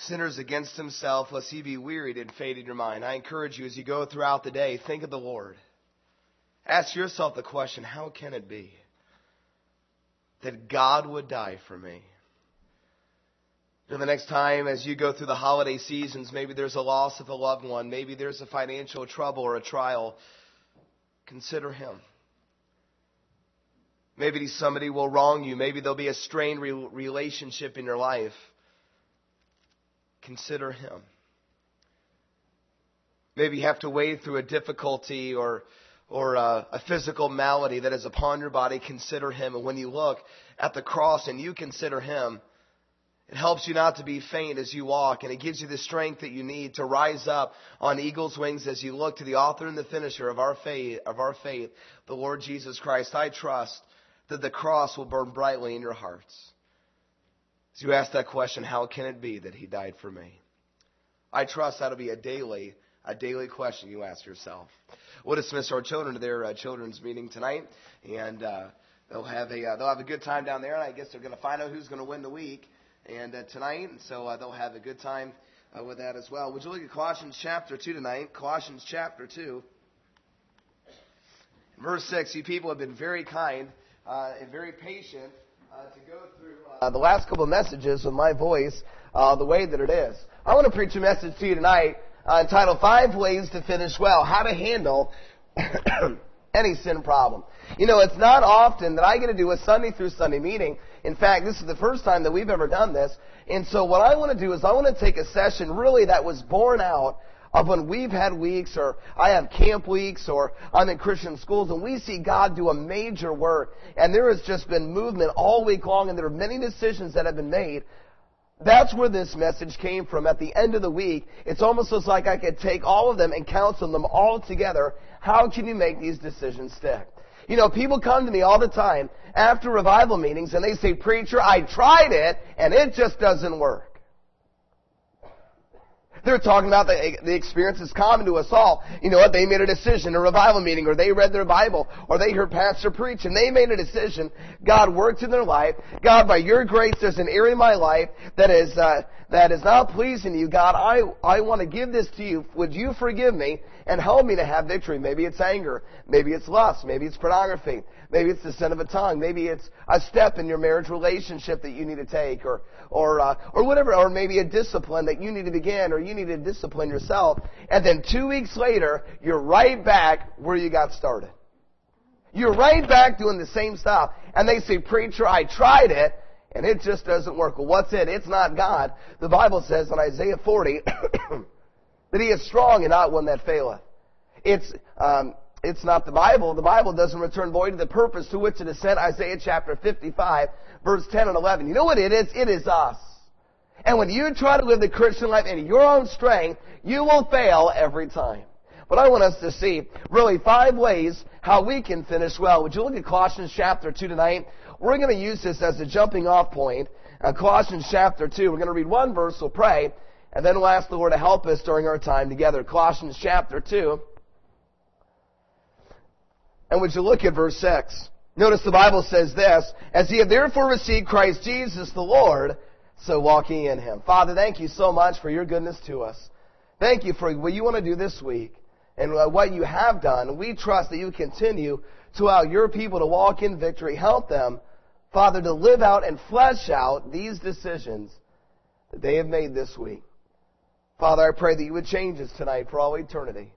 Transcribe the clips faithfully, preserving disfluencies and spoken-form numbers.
sinners against himself, lest he be wearied and fade in your mind. I encourage you as you go throughout the day, think of the Lord. Ask yourself the question, how can it be that God would die for me? And the next time as you go through the holiday seasons, maybe there's a loss of a loved one, maybe there's a financial trouble or a trial, consider him. Maybe somebody will wrong you. Maybe there'll be a strained re- relationship in your life. Consider him. Maybe you have to wade through a difficulty or or a, a physical malady that is upon your body. Consider him. And when you look at the cross and you consider him, it helps you not to be faint as you walk, and it gives you the strength that you need to rise up on eagle's wings as you look to the author and the finisher of our faith, of our faith, the Lord Jesus Christ. I trust that the cross will burn brightly in your hearts. As you ask that question, how can it be that he died for me? I trust that'll be a daily, a daily question you ask yourself. We'll dismiss our children to their uh, children's meeting tonight, and uh, they'll have a uh, they'll have a good time down there. And I guess they're going to find out who's going to win the week and uh, tonight, and so uh, they'll have a good time uh, with that as well. Would you look at Colossians chapter two tonight? Colossians chapter two, verse six. You people have been very kind. Uh, and very patient uh, to go through uh, the last couple of messages with my voice uh, the way that it is. I want to preach a message to you tonight uh, entitled Five Ways to Finish Well, How to Handle Any Sin Problem. You know, it's not often that I get to do a Sunday through Sunday meeting. In fact, this is the first time that we've ever done this. And so what I want to do is I want to take a session really that was born out of when we've had weeks, or I have camp weeks, or I'm in Christian schools, and we see God do a major work. And there has just been movement all week long, and there are many decisions that have been made. That's where this message came from. At the end of the week, it's almost as like I could take all of them and counsel them all together. How can you make these decisions stick? You know, people come to me all the time after revival meetings, and they say, "Preacher, I tried it, and it just doesn't work." They're talking about the, the experience that's common to us all. You know what? They made a decision, a revival meeting, or they read their Bible, or they heard pastor preach, and they made a decision. God worked in their life. God, by your grace, there's an area in my life that is uh, that is not pleasing to you. God, I, I want to give this to you. Would you forgive me and help me to have victory? Maybe it's anger. Maybe it's lust. Maybe it's pornography. Maybe it's the sin of a tongue. Maybe it's a step in your marriage relationship that you need to take, or or uh, or whatever, or maybe a discipline that you need to begin, or you need to discipline yourself. And then two weeks later, you're right back where you got started. You're right back doing the same stuff. And they say, "Preacher, I tried it, and it just doesn't work." Well, what's it? It's not God. The Bible says in Isaiah forty that He is strong and not one that faileth. It's um, it's not the Bible. The Bible doesn't return void to the purpose to which it is sent. Isaiah chapter fifty-five, verse ten and eleven. You know what it is? It is us. And when you try to live the Christian life in your own strength, you will fail every time. But I want us to see really five ways how we can finish well. Would you look at Colossians chapter two tonight? We're going to use this as a jumping off point. Uh, Colossians chapter two. We're going to read one verse, we'll pray, and then we'll ask the Lord to help us during our time together. Colossians chapter two. And would you look at verse six? Notice the Bible says this: "As ye have therefore received Christ Jesus the Lord, so walk ye in Him." Father, thank you so much for your goodness to us. Thank you for what you want to do this week and what you have done. We trust that you continue to allow your people to walk in victory. Help them, Father, to live out and flesh out these decisions that they have made this week. Father, I pray that you would change us tonight for all eternity.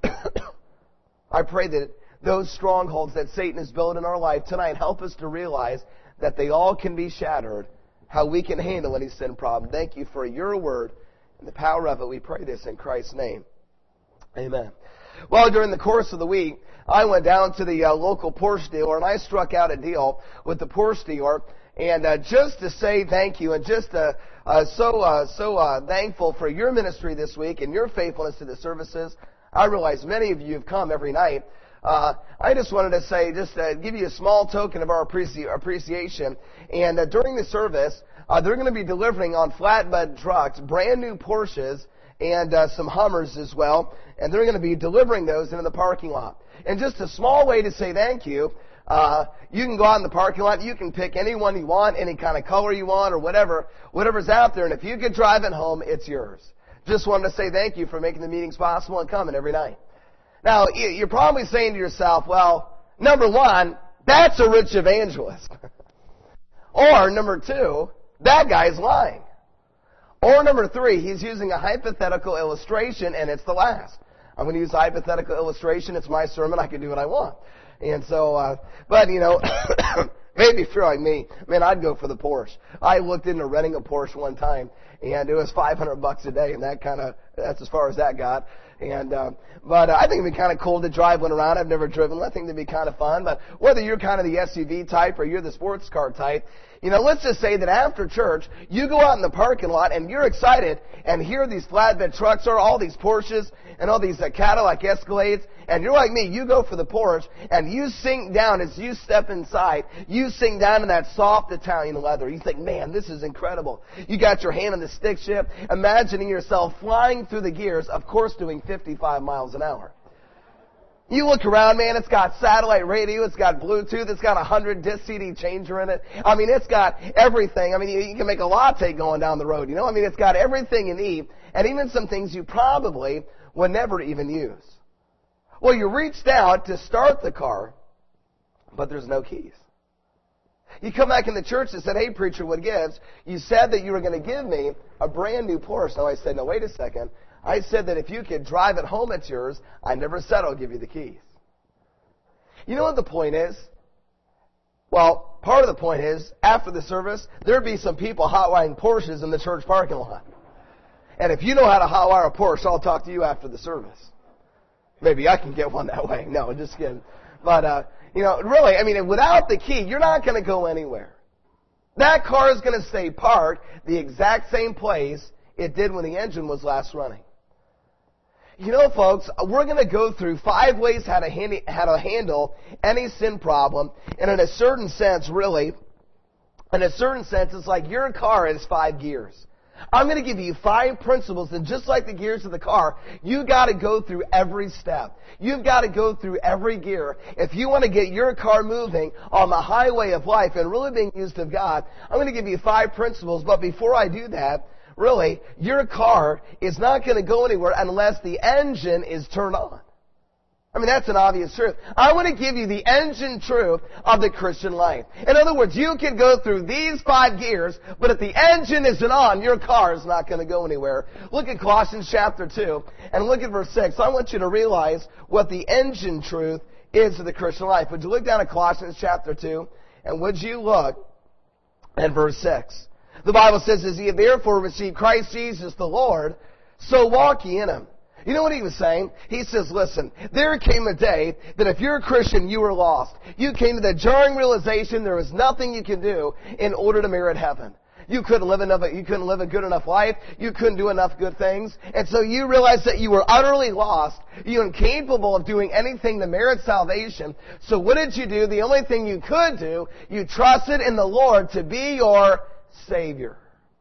I pray that those strongholds that Satan has built in our life tonight, help us to realize that they all can be shattered, how we can handle any sin problem. Thank you for your word and the power of it. We pray this in Christ's name. Amen. Well, during the course of the week, I went down to the uh, local Porsche dealer, and I struck out a deal with the Porsche dealer. And uh, just to say thank you, and just uh, uh, so uh, so uh, thankful for your ministry this week and your faithfulness to the services. I realize many of you have come every night. Uh, I just wanted to say, just uh, give you a small token of our appreci- appreciation. And uh, during the service, uh, they're going to be delivering on flatbed trucks brand new Porsches and uh, some Hummers as well. And they're going to be delivering those into the parking lot. And just a small way to say thank you, Uh, you can go out in the parking lot, you can pick any one you want, any kind of color you want, or whatever, whatever's out there, and if you could drive it home, it's yours. Just wanted to say thank you for making the meetings possible and coming every night. Now, you're probably saying to yourself, well, number one, that's a rich evangelist. Or, number two, that guy's lying. Or, number three, he's using a hypothetical illustration, and it's the last. I'm going to use a hypothetical illustration. It's my sermon. I can do what I want. And so, uh, but, you know, maybe if you're like me, man, I'd go for the Porsche. I looked into renting a Porsche one time, and it was five hundred bucks a day, and that kind of, that's as far as that got. And, uh, but uh, I think it'd be kind of cool to drive one around. I've never driven one. I think it'd be kind of fun. But whether you're kind of the S U V type or you're the sports car type, you know, let's just say that after church, you go out in the parking lot and you're excited, and here these flatbed trucks are, all these Porsches and all these uh, Cadillac Escalades, and you're like me, you go for the Porsche, and you sink down as you step inside, you sink down in that soft Italian leather. You think, man, this is incredible. You got your hand on the stick shift, imagining yourself flying through the gears, of course doing fifty-five miles an hour. You look around, man, it's got satellite radio, it's got Bluetooth, it's got a hundred disc C D changer in it. I mean, it's got everything. I mean, you, you can make a latte going down the road, you know? I mean, it's got everything you need, and even some things you probably would never even use. Well, you reached out to start the car, but there's no keys. You come back in the church and said, hey, preacher, what gives? You said that you were going to give me a brand new Porsche. So I said, no, wait a second. I said that if you could drive it home, it's yours. I never said I'll give you the keys. You know what the point is? Well, part of the point is, after the service, there'd be some people hotwiring Porsches in the church parking lot. And if you know how to hotwire a Porsche, I'll talk to you after the service. Maybe I can get one that way. No, just kidding. But, uh, you know, really, I mean, without the key, you're not going to go anywhere. That car is going to stay parked the exact same place it did when the engine was last running. You know, folks, we're going to go through five ways how to, handy, how to handle any sin problem. And in a certain sense, really, in a certain sense, it's like your car is five gears. I'm going to give you five principles, and just like the gears of the car, you've got to go through every step. You've got to go through every gear. If you want to get your car moving on the highway of life and really being used of God, I'm going to give you five principles. But before I do that, really, your car is not going to go anywhere unless the engine is turned on. I mean, that's an obvious truth. I want to give you the engine truth of the Christian life. In other words, you can go through these five gears, but if the engine isn't on, your car is not going to go anywhere. Look at Colossians chapter two, and look at verse six. I want you to realize what the engine truth is of the Christian life. Would you look down at Colossians chapter two, and would you look at verse six? The Bible says, as ye have therefore received Christ Jesus the Lord, so walk ye in Him. You know what he was saying? He says, listen, there came a day that if you're a Christian, you were lost. You came to the jarring realization there was nothing you can do in order to merit heaven. You couldn't live enough, you couldn't live a good enough life. You couldn't do enough good things. And so you realized that you were utterly lost. You were incapable of doing anything to merit salvation. So what did you do? The only thing you could do, you trusted in the Lord to be your Savior.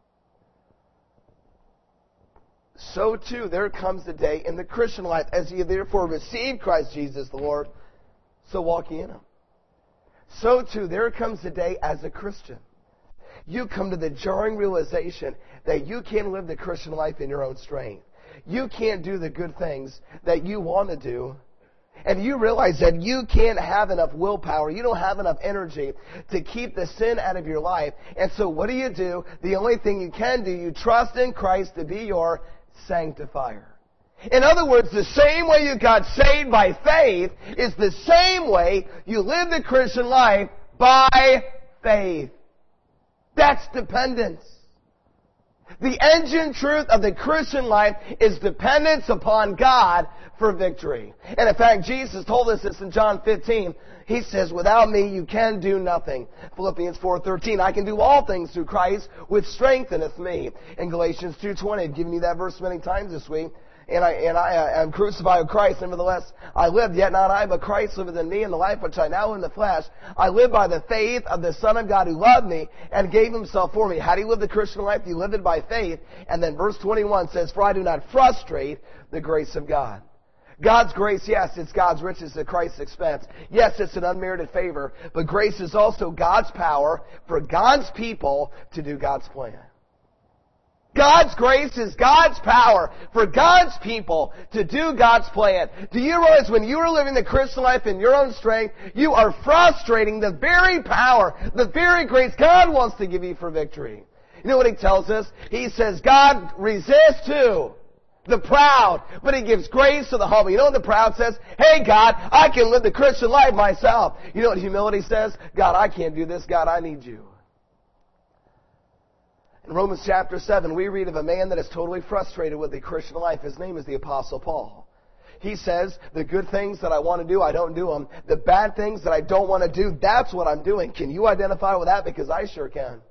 So too, there comes a day in the Christian life, as ye therefore receive Christ Jesus the Lord, so walk ye in Him. So too, there comes a day as a Christian. You come to the jarring realization that you can't live the Christian life in your own strength. You can't do the good things that you want to do. And you realize that you can't have enough willpower. You don't have enough energy to keep the sin out of your life. And so what do you do? The only thing you can do, you trust in Christ to be your sanctifier. In other words, the same way you got saved by faith is the same way you live the Christian life by faith. That's dependence. The engine truth of the Christian life is dependence upon God for victory. And in fact, Jesus told us this in John fifteen. He says, without me you can do nothing. Philippians four thirteen, I can do all things through Christ which strengtheneth me. In Galatians two twenty, I've given you that verse many times this week. And I, and I uh, am crucified with Christ, nevertheless I live, yet not I, but Christ liveth in me, and the life which I now live in the flesh, I live by the faith of the Son of God who loved me and gave Himself for me. How do you live the Christian life? You live it by faith. And then verse twenty-one says, for I do not frustrate the grace of God. God's grace, yes, it's God's riches at Christ's expense. Yes, it's an unmerited favor, but grace is also God's power for God's people to do God's plan. God's grace is God's power for God's people to do God's plan. Do you realize when you are living the Christian life in your own strength, you are frustrating the very power, the very grace God wants to give you for victory? You know what He tells us? He says, God resists who? The proud, but He gives grace to the humble. You know what the proud says? Hey God, I can live the Christian life myself. You know what humility says? God, I can't do this. God, I need you. In Romans chapter seven, we read of a man that is totally frustrated with the Christian life. His name is the Apostle Paul. He says, the good things that I want to do, I don't do them. The bad things that I don't want to do, that's what I'm doing. Can you identify with that? Because I sure can.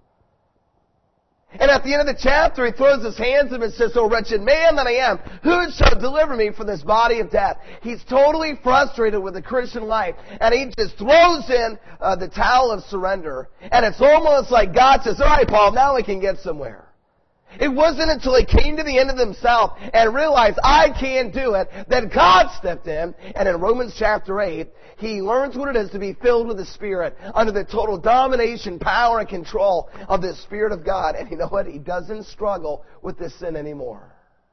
And at the end of the chapter, he throws his hands up and says, "O wretched man that I am, who shall deliver me from this body of death?" He's totally frustrated with the Christian life. And he just throws in uh, the towel of surrender. And it's almost like God says, "All right, Paul, now we can get somewhere." It wasn't until he came to the end of himself and realized, I can't do it, that God stepped in. And in Romans chapter eight, he learns what it is to be filled with the Spirit under the total domination, power, and control of the Spirit of God. And you know what? He doesn't struggle with this sin anymore.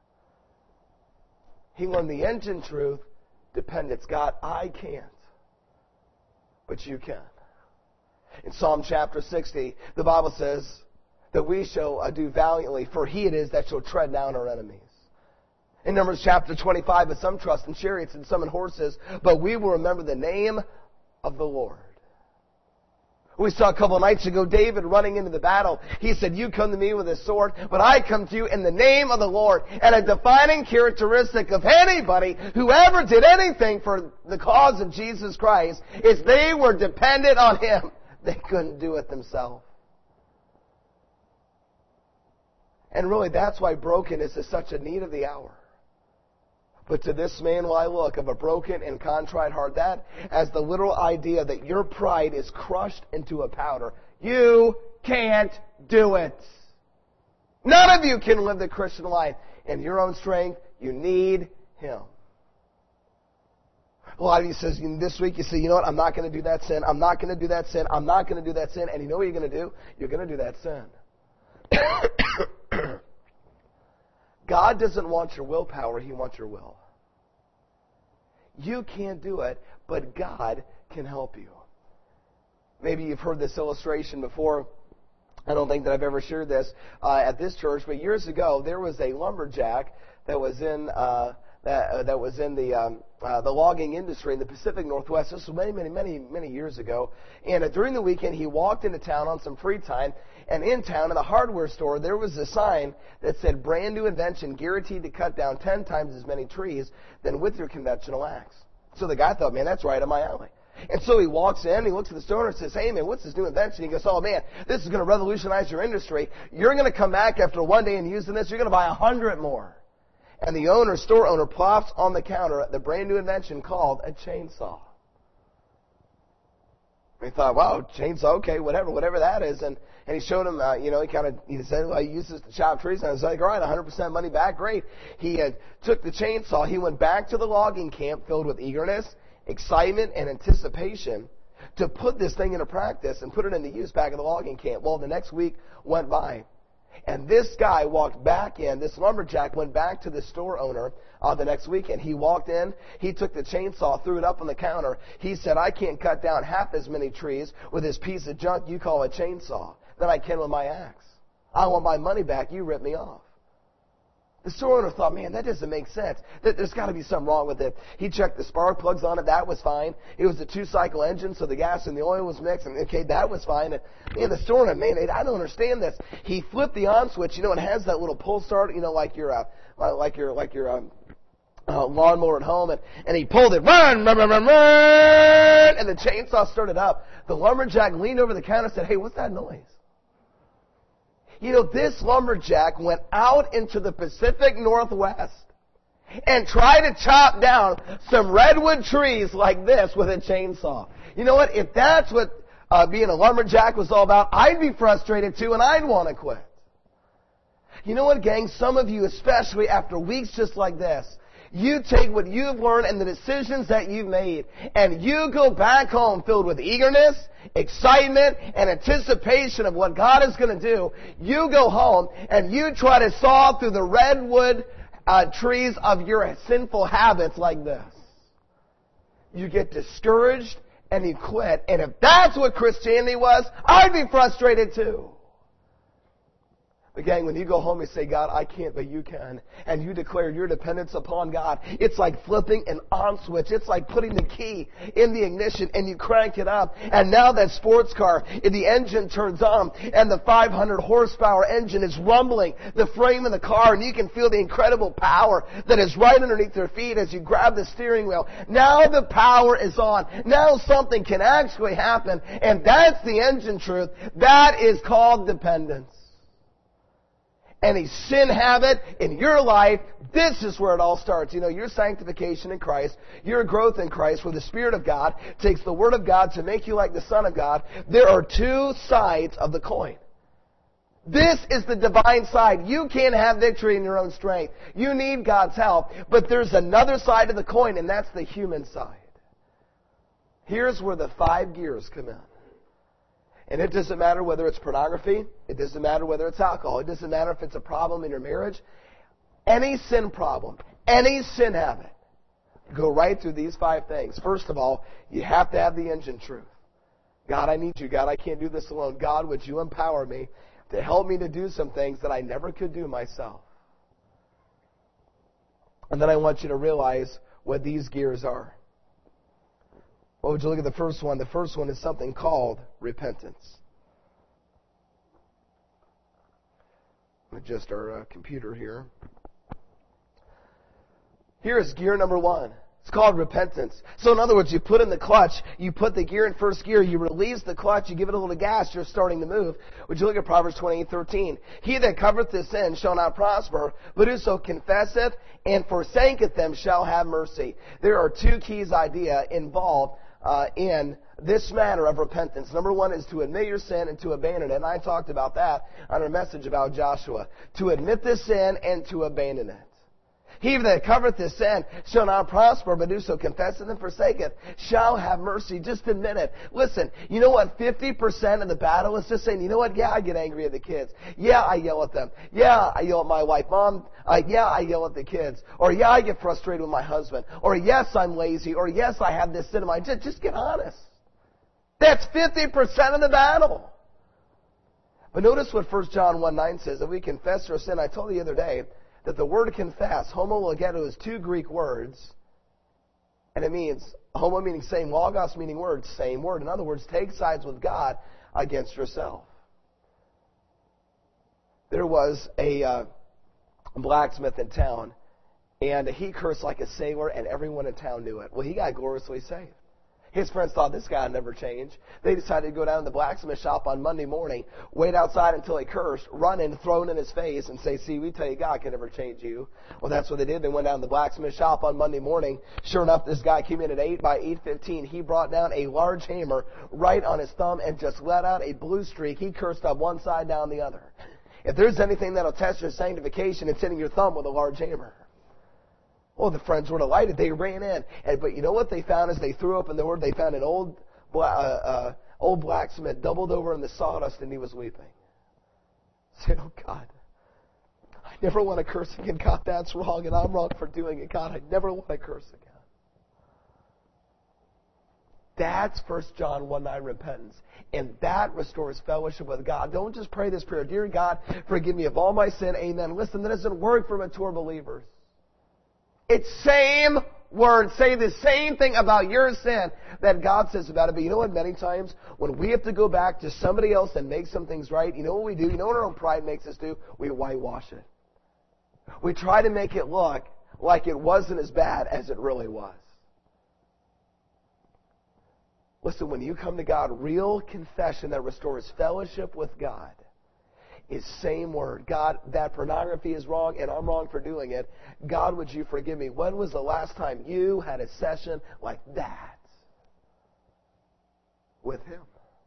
He learned the engine truth, dependence. God, I can't, but you can. In Psalm chapter sixty, the Bible says that we shall uh, do valiantly, for He it is that shall tread down our enemies. In Numbers chapter twenty-five, but some trust in chariots and some in horses, but we will remember the name of the Lord. We saw a couple of nights ago David running into the battle. He said, "You come to me with a sword, but I come to you in the name of the Lord." And a defining characteristic of anybody who ever did anything for the cause of Jesus Christ is they were dependent on Him. They couldn't do it themselves. And really, that's why brokenness is such a need of the hour. But to this man will I look, of a broken and contrite heart. That as the literal idea that your pride is crushed into a powder. You can't do it. None of you can live the Christian life in your own strength. You need Him. A lot of you says, this week you say, you know what, I'm not going to do that sin. I'm not going to do that sin. I'm not going to do that sin. And you know what you're going to do? You're going to do that sin. God doesn't want your willpower, He wants your will. You can't do it, but God can help you. Maybe you've heard this illustration before. I don't think that I've ever shared this uh, at this church, but years ago there was a lumberjack that was in uh, that uh, that was in the um, uh, the logging industry in the Pacific Northwest. This was many, many, many, many years ago. And uh, during the weekend, he walked into town on some free time. And in town, in the hardware store, there was a sign that said, "Brand new invention, guaranteed to cut down ten times as many trees than with your conventional axe." So the guy thought, man, that's right up my alley. And so he walks in, he looks at the store and says, "Hey, man, what's this new invention?" He goes, "Oh, man, this is going to revolutionize your industry. You're going to come back after one day and using this, you're going to buy a hundred more." And the owner, store owner, plops on the counter the brand new invention called a chainsaw. He thought, wow, chainsaw, okay, whatever, whatever that is. And And he showed him, uh, you know, he kind of, he said, well, he uses to chop trees. And I was like, all right, one hundred percent money back, great. He uh, took the chainsaw. He went back to the logging camp filled with eagerness, excitement, and anticipation to put this thing into practice and put it into use back at the logging camp. Well, the next week went by. And this guy walked back in, this lumberjack went back to the store owner uh, the next weekend. He walked in, he took the chainsaw, threw it up on the counter. He said, "I can't cut down half as many trees with this piece of junk you call a chainsaw than I can with my axe. I want my money back. You ripped me off." The store owner thought, man, that doesn't make sense. There's got to be something wrong with it. He checked the spark plugs on it. That was fine. It was a two-cycle engine, so the gas and the oil was mixed. And, okay, that was fine. And, man, the store owner, man, I don't understand this. He flipped the on switch. You know, it has that little pull start, you know, like your, uh, like your, like your, um, Uh, lawnmower at home, and, and he pulled it, run, run, run, run, run, and the chainsaw started up. The lumberjack leaned over the counter and said, "Hey, what's that noise?" You know, this lumberjack went out into the Pacific Northwest and tried to chop down some redwood trees like this with a chainsaw. You know what? If that's what uh, being a lumberjack was all about, I'd be frustrated too, and I'd want to quit. You know what, gang? Some of you, especially after weeks just like this, You take what you've learned and the decisions that you've made, and you go back home filled with eagerness, excitement, and anticipation of what God is going to do. You go home and you try to saw through the redwood uh, trees of your sinful habits like this. You get discouraged and you quit. And if that's what Christianity was, I'd be frustrated too. But gang, when you go home and say, God, I can't, but you can, and you declare your dependence upon God, it's like flipping an on switch. It's like putting the key in the ignition and you crank it up. And now that sports car, the engine turns on and the five hundred horsepower engine is rumbling the frame of the car, and you can feel the incredible power that is right underneath your feet as you grab the steering wheel. Now the power is on. Now something can actually happen, and that's the engine truth. That is called dependence. Any sin habit in your life, this is where it all starts. You know, your sanctification in Christ, your growth in Christ, where the Spirit of God takes the Word of God to make you like the Son of God. There are two sides of the coin. This is the divine side. You can't have victory in your own strength. You need God's help. But there's another side of the coin, and that's the human side. Here's where the five gears come in. And it doesn't matter whether it's pornography. It doesn't matter whether it's alcohol. It doesn't matter if it's a problem in your marriage. Any sin problem, any sin habit, go right through these five things. First of all, you have to have the engine truth. God, I need you. God, I can't do this alone. God, would you empower me to help me to do some things that I never could do myself? And then I want you to realize what these gears are. Well, would you look at the first one? The first one is something called repentance. Adjust our uh, computer here. Here is gear number one. It's called repentance. So in other words, you put in the clutch, you put the gear in first gear, you release the clutch, you give it a little gas, you're starting to move. Would you look at Proverbs twenty-eight thirteen? He that covereth his sin shall not prosper, but whoso confesseth and forsaketh them shall have mercy. There are two keys idea involved Uh, in this matter of repentance. Number one is to admit your sin and to abandon it. And I talked about that on our message about Joshua. To admit the sin and to abandon it. He that covereth his sin shall not prosper, but whoso confesseth and forsaketh shall have mercy. Just admit it. Listen, you know what? fifty percent of the battle is just saying, you know what? Yeah, I get angry at the kids. Yeah, I yell at them. Yeah, I yell at my wife. Mom, uh, yeah, I yell at the kids. Or yeah, I get frustrated with my husband. Or yes, I'm lazy. Or yes, I have this sin in my... Just, just get honest. That's fifty percent of the battle. But notice what First John one nine says. If we confess our sin, I told you the other day, that the word confess, homologeto, is two Greek words. And it means, homo meaning same, logos meaning word, same word. In other words, take sides with God against yourself. There was a uh, blacksmith in town, and he cursed like a sailor, and everyone in town knew it. Well, he got gloriously saved. His friends thought this guy would never change. They decided to go down to the blacksmith shop on Monday morning, wait outside until he cursed, run in, throw it in his face, and say, see, we tell you, God can never change you. Well, that's what they did. They went down to the blacksmith shop on Monday morning. Sure enough, this guy came in at eight. By eight fifteen, he brought down a large hammer right on his thumb and just let out a blue streak. He cursed up one side, down the other. If there's anything that'll test your sanctification, it's hitting your thumb with a large hammer. Well, the friends were delighted. They ran in. And, but you know what they found as they threw open the word? They found an old uh, uh, old blacksmith doubled over in the sawdust, and he was weeping. Said, oh, God, I never want to curse again. God, that's wrong, and I'm wrong for doing it. God, I never want to curse again. That's First John one nine repentance. And that restores fellowship with God. Don't just pray this prayer, dear God, forgive me of all my sin. Amen. Listen, that doesn't work for mature believers. It's same word. Say the same thing about your sin that God says about it. But you know what? Many times when we have to go back to somebody else and make some things right, you know what we do? You know what our own pride makes us do? We whitewash it. We try to make it look like it wasn't as bad as it really was. Listen, when you come to God, real confession that restores fellowship with God is same word. God, that pornography is wrong and I'm wrong for doing it. God, would you forgive me? When was the last time you had a session like that with Him?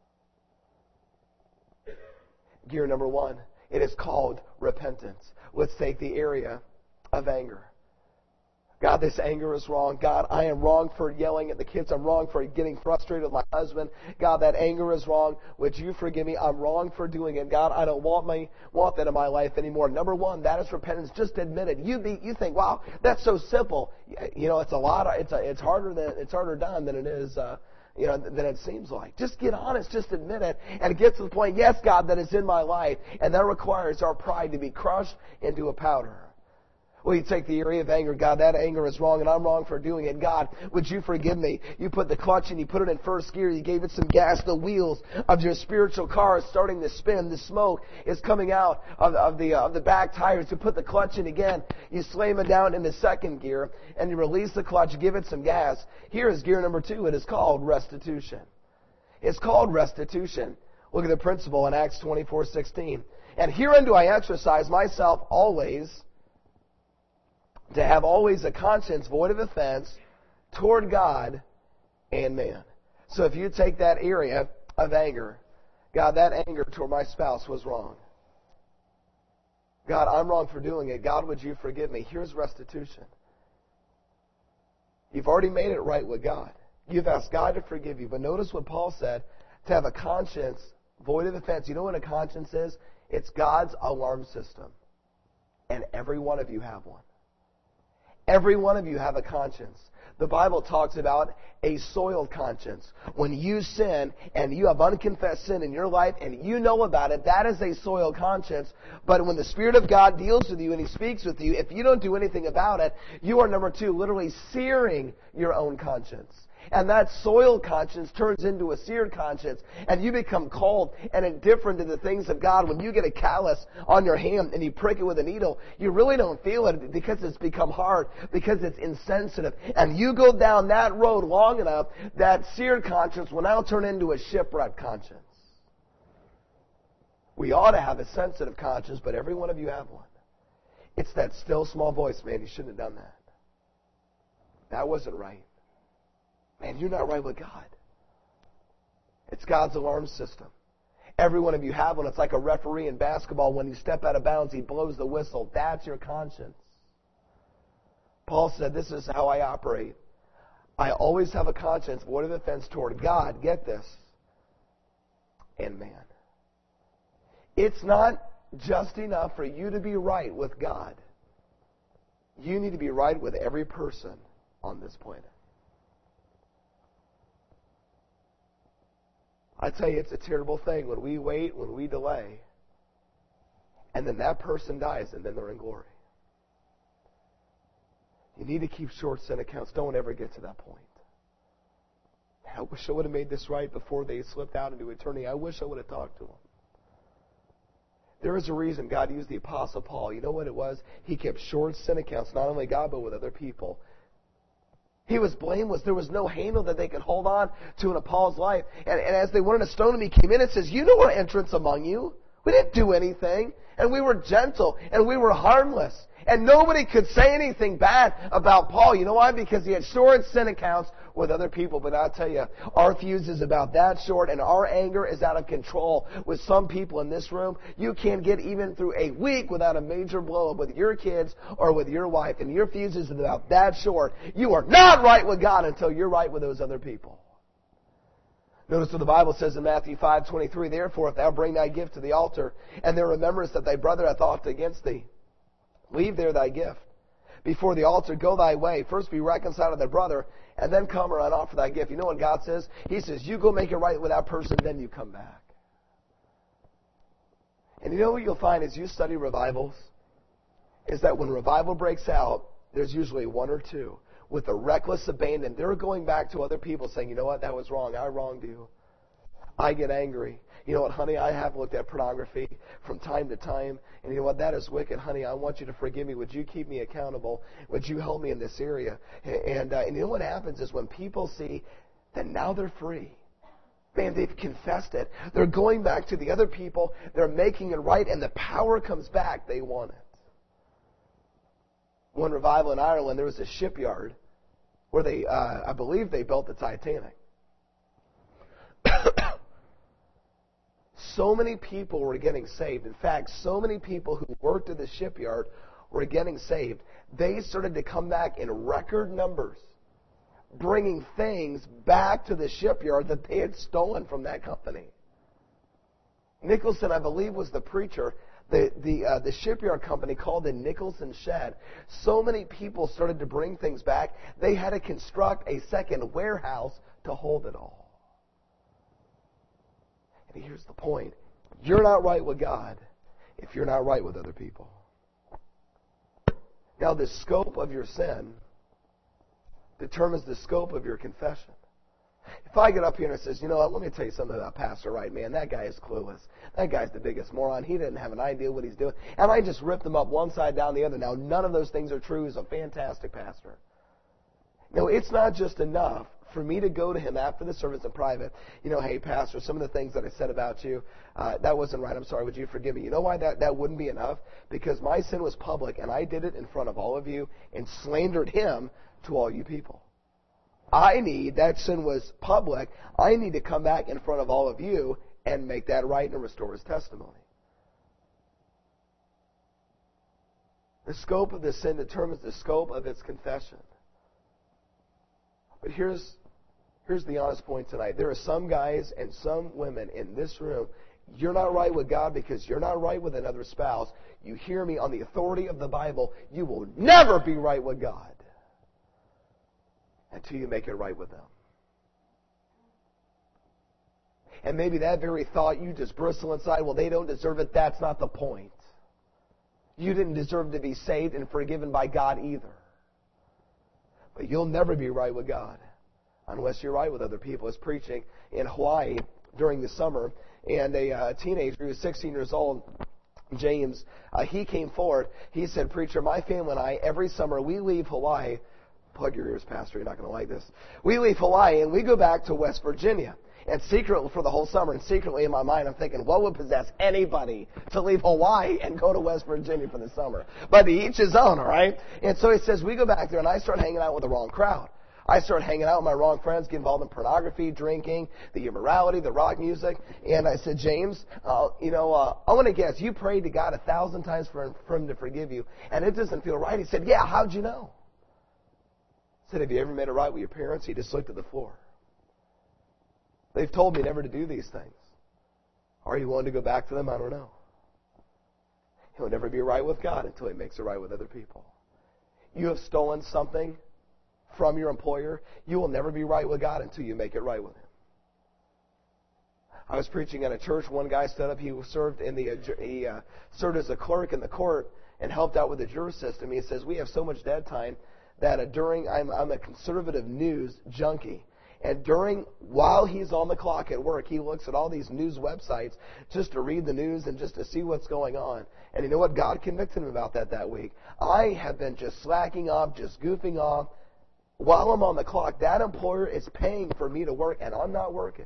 Gear number one, it is called repentance. Let's take the area of anger. God, this anger is wrong. God, I am wrong for yelling at the kids. I'm wrong for getting frustrated with my husband. God, that anger is wrong. Would you forgive me? I'm wrong for doing it. God, I don't want my want that in my life anymore. Number one, that is repentance. Just admit it. You be, you think, wow, that's so simple. You know, it's a lot. It's a, it's harder than it's harder done than it is. Uh, You know, than it seems like. Just get honest. Just admit it. And get to the point, yes, God, that is in my life. And that requires our pride to be crushed into a powder. Well, you take the area of anger. God, that anger is wrong, and I'm wrong for doing it. God, would you forgive me? You put the clutch in, you put it in first gear, you gave it some gas. The wheels of your spiritual car is starting to spin. The smoke is coming out of, of the uh, of the back tires. You put the clutch in again. You slam it down in the second gear, and you release the clutch, give it some gas. Here is gear number two. It is called restitution. It's called restitution. Look at the principle in Acts twenty-four sixteen. And herein do I exercise myself always, to have always a conscience void of offense toward God and man. So if you take that area of anger, God, that anger toward my spouse was wrong. God, I'm wrong for doing it. God, would you forgive me? Here's restitution. You've already made it right with God. You've asked God to forgive you. But notice what Paul said, to have a conscience void of offense. You know what a conscience is? It's God's alarm system. And every one of you have one. Every one of you have a conscience. The Bible talks about a soiled conscience. When you sin and you have unconfessed sin in your life and you know about it, that is a soiled conscience. But when the Spirit of God deals with you and He speaks with you, if you don't do anything about it, you are, number two, literally searing your own conscience. And that soiled conscience turns into a seared conscience. And you become cold and indifferent to the things of God. When you get a callus on your hand and you prick it with a needle, you really don't feel it because it's become hard, because it's insensitive. And you go down that road long enough, that seared conscience will now turn into a shipwrecked conscience. We ought to have a sensitive conscience, but every one of you have one. It's that still small voice, man, you shouldn't have done that. That wasn't right. Man, you're not right with God. It's God's alarm system. Every one of you have one. It's like a referee in basketball. When you step out of bounds, he blows the whistle. That's your conscience. Paul said, this is how I operate. I always have a conscience void of offense toward God. Get this. And man. It's not just enough for you to be right with God. You need to be right with every person on this planet. I tell you, it's a terrible thing when we wait, when we delay, and then that person dies, and then they're in glory. You need to keep short sin accounts. Don't ever get to that point. I wish I would have made this right before they slipped out into eternity. I wish I would have talked to them. There is a reason God used the Apostle Paul. You know what it was? He kept short sin accounts, not only God, but with other people. He was blameless. There was no handle that they could hold on to in Paul's life. And, and as they wanted to stone him, he came in and says, you know our entrance among you. We didn't do anything. And we were gentle. And we were harmless. And nobody could say anything bad about Paul. You know why? Because he had short sin accounts with other people. But I'll tell you, our fuse is about that short, and our anger is out of control with some people in this room. You can't get even through a week without a major blow up with your kids or with your wife, and your fuse is about that short. You are not right with God until you're right with those other people. Notice what the Bible says in Matthew five twenty-three, therefore, if thou bring thy gift to the altar, and there rememberest that thy brother hath aught against thee, leave there thy gift. Before the altar, go thy way. First be reconciled to thy brother, and then come and offer thy gift. You know what God says? He says, you go make it right with that person, then you come back. And you know what you'll find as you study revivals? Is that when revival breaks out, there's usually one or two with a reckless abandon. They're going back to other people saying, you know what, that was wrong. I wronged you. I get angry. You know what, honey, I have looked at pornography from time to time. And you know what, that is wicked. Honey, I want you to forgive me. Would you keep me accountable? Would you help me in this area? And, uh, and you know what happens is when people see that now they're free. Man, they've confessed it. They're going back to the other people. They're making it right. And the power comes back. They want it. One revival in Ireland, there was a shipyard where they, uh, I believe they built the Titanic. So many people were getting saved. In fact, so many people who worked at the shipyard were getting saved, they started to come back in record numbers, bringing things back to the shipyard that they had stolen from that company. Nicholson, I believe, was the preacher. The the uh, the shipyard company called it Nicholson Shed. So many people started to bring things back, they had to construct a second warehouse to hold it all. And here's the point. You're not right with God if you're not right with other people. Now, the scope of your sin determines the scope of your confession. If I get up here and it says, you know what, let me tell you something about Pastor Wright, man, that guy is clueless. That guy's the biggest moron. He didn't have an idea what he's doing. And I just ripped him up one side down the other. Now, none of those things are true. He's a fantastic pastor. No, it's not just enough for me to go to him after the service in private. You know, hey, Pastor, some of the things that I said about you, uh, that wasn't right. I'm sorry. Would you forgive me? You know why that, that wouldn't be enough? Because my sin was public, and I did it in front of all of you and slandered him to all you people. I need, that sin was public, I need to come back in front of all of you and make that right and restore his testimony. The scope of the sin determines the scope of its confession. But here's, here's the honest point tonight. There are some guys and some women in this room, you're not right with God because you're not right with another spouse. You hear me on the authority of the Bible, you will never be right with God until you make it right with them. And maybe that very thought, you just bristle inside, well, they don't deserve it. That's not the point. You didn't deserve to be saved and forgiven by God either. But you'll never be right with God unless you're right with other people. I was preaching in Hawaii during the summer, and a uh, teenager who was sixteen years old, James, uh, he came forward. He said, preacher, my family and I, every summer, we leave Hawaii. Plug your ears, Pastor, you're not going to like this. We leave Hawaii and we go back to West Virginia. And secretly, for the whole summer, and secretly in my mind, I'm thinking, what would possess anybody to leave Hawaii and go to West Virginia for the summer? But to each his own, all right? And so he says, we go back there, and I start hanging out with the wrong crowd. I start hanging out with my wrong friends, get involved in pornography, drinking, the immorality, the rock music. And I said, James, uh, you know, uh, I want to guess, you prayed to God a thousand times for, for him to forgive you, and it doesn't feel right. He said, yeah, how'd you know? I said, have you ever made it right with your parents? He just looked at the floor. They've told me never to do these things. Are you willing to go back to them? I don't know. He'll never be right with God until he makes it right with other people. You have stolen something from your employer. You will never be right with God until you make it right with him. I was preaching at a church. One guy stood up. He served in the he uh, served as a clerk in the court and helped out with the jury system. He says, we have so much dead time that uh, during, I'm, I'm a conservative news junkie. And during, while he's on the clock at work, he looks at all these news websites just to read the news and just to see what's going on. And you know what? God convicted him about that that week. I have been just slacking off, just goofing off. While I'm on the clock, that employer is paying for me to work, and I'm not working.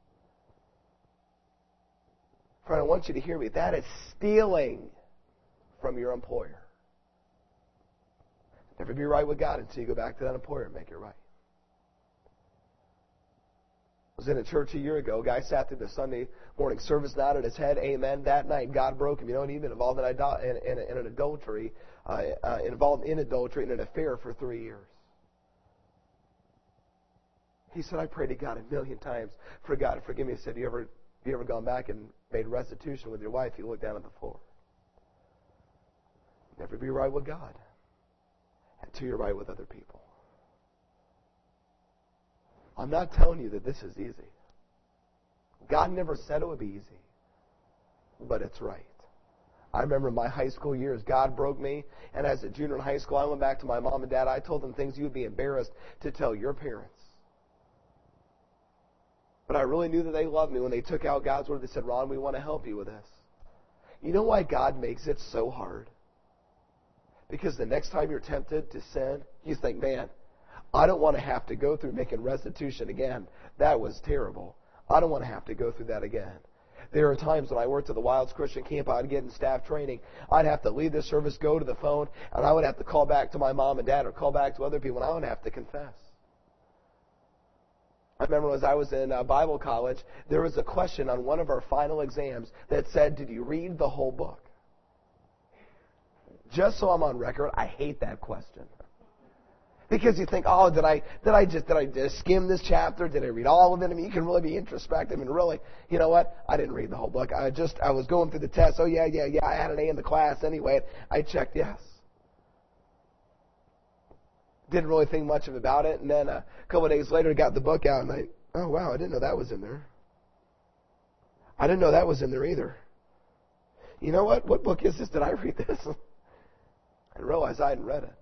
Friend, I want you to hear me. That is stealing from your employer. Never be right with God until you go back to that employer and make it right. I was in a church a year ago. A guy sat through the Sunday morning service, nodded his head, amen. That night, God broke him. You know, and he'd been involved in, in, in, in an adultery, uh, uh, involved in adultery in an affair for three years. He said, I prayed to God a million times for God to forgive me. He said, you ever, you ever gone back and made restitution with your wife? He looked down at the floor. Never be right with God until you're right with other people. I'm not telling you that this is easy. God never said it would be easy, but it's right. I remember my high school years, God broke me, and as a junior in high school, I went back to my mom and dad. I told them things you would be embarrassed to tell your parents. But I really knew that they loved me when they took out God's word. They said, Ron, we want to help you with this. You know why God makes it so hard? Because the next time you're tempted to sin, you think, man, I don't want to have to go through making restitution again. That was terrible. I don't want to have to go through that again. There are times when I worked at the Wilds Christian Camp, I'd get in staff training. I'd have to leave the service, go to the phone, and I would have to call back to my mom and dad or call back to other people, and I would have to confess. I remember as I was in uh, Bible college, there was a question on one of our final exams that said, did you read the whole book? just so I'm on record, I hate that question. Because you think, oh, did I did I just did I just skim this chapter? Did I read all of it? I mean, you can really be introspective and really, you know what? I didn't read the whole book. I just I was going through the test. Oh yeah, yeah, yeah. I had an A in the class anyway. I checked yes. Didn't really think much of about it, and then a couple of days later, got the book out, and I, oh wow, I didn't know that was in there. I didn't know that was in there either. You know what? What book is this? Did I read this? I realized I hadn't read it.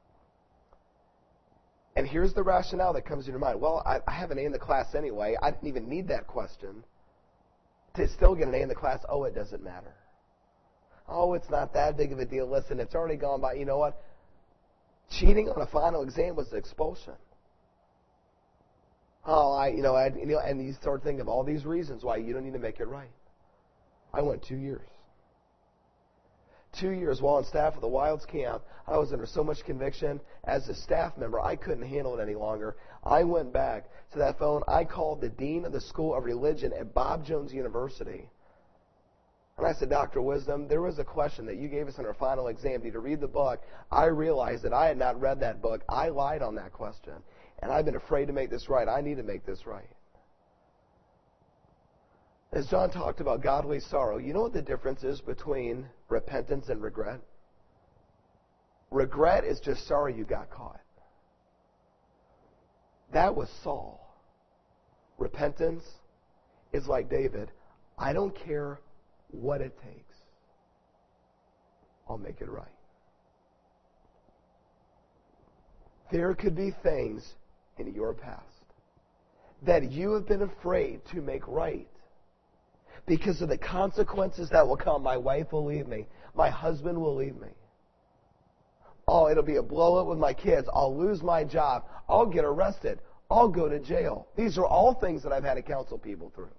And here's the rationale that comes to your mind. Well, I, I have an A in the class anyway. I didn't even need that question to still get an A in the class. Oh, it doesn't matter. Oh, it's not that big of a deal. Listen, it's already gone by. You know what? Cheating on a final exam was expulsion. Oh, I, you know, I, you know, and you start thinking of all these reasons why you don't need to make it right. I went two years. Two years while on staff at the Wilds camp, I was under so much conviction. As a staff member, I couldn't handle it any longer. I went back to that phone. I called the dean of the School of Religion at Bob Jones University. And I said, Doctor Wisdom, there was a question that you gave us in our final exam. Did you read the book? I realized that I had not read that book. I lied on that question. And I've been afraid to make this right. I need to make this right. As John talked about godly sorrow, you know what the difference is between repentance and regret? Regret is just sorry you got caught. That was Saul. Repentance is like David. I don't care what it takes. I'll make it right. There could be things in your past that you have been afraid to make right because of the consequences that will come. My wife will leave me. My husband will leave me. Oh, it'll be a blow up with my kids. I'll lose my job. I'll get arrested. I'll go to jail. These are all things that I've had to counsel people through.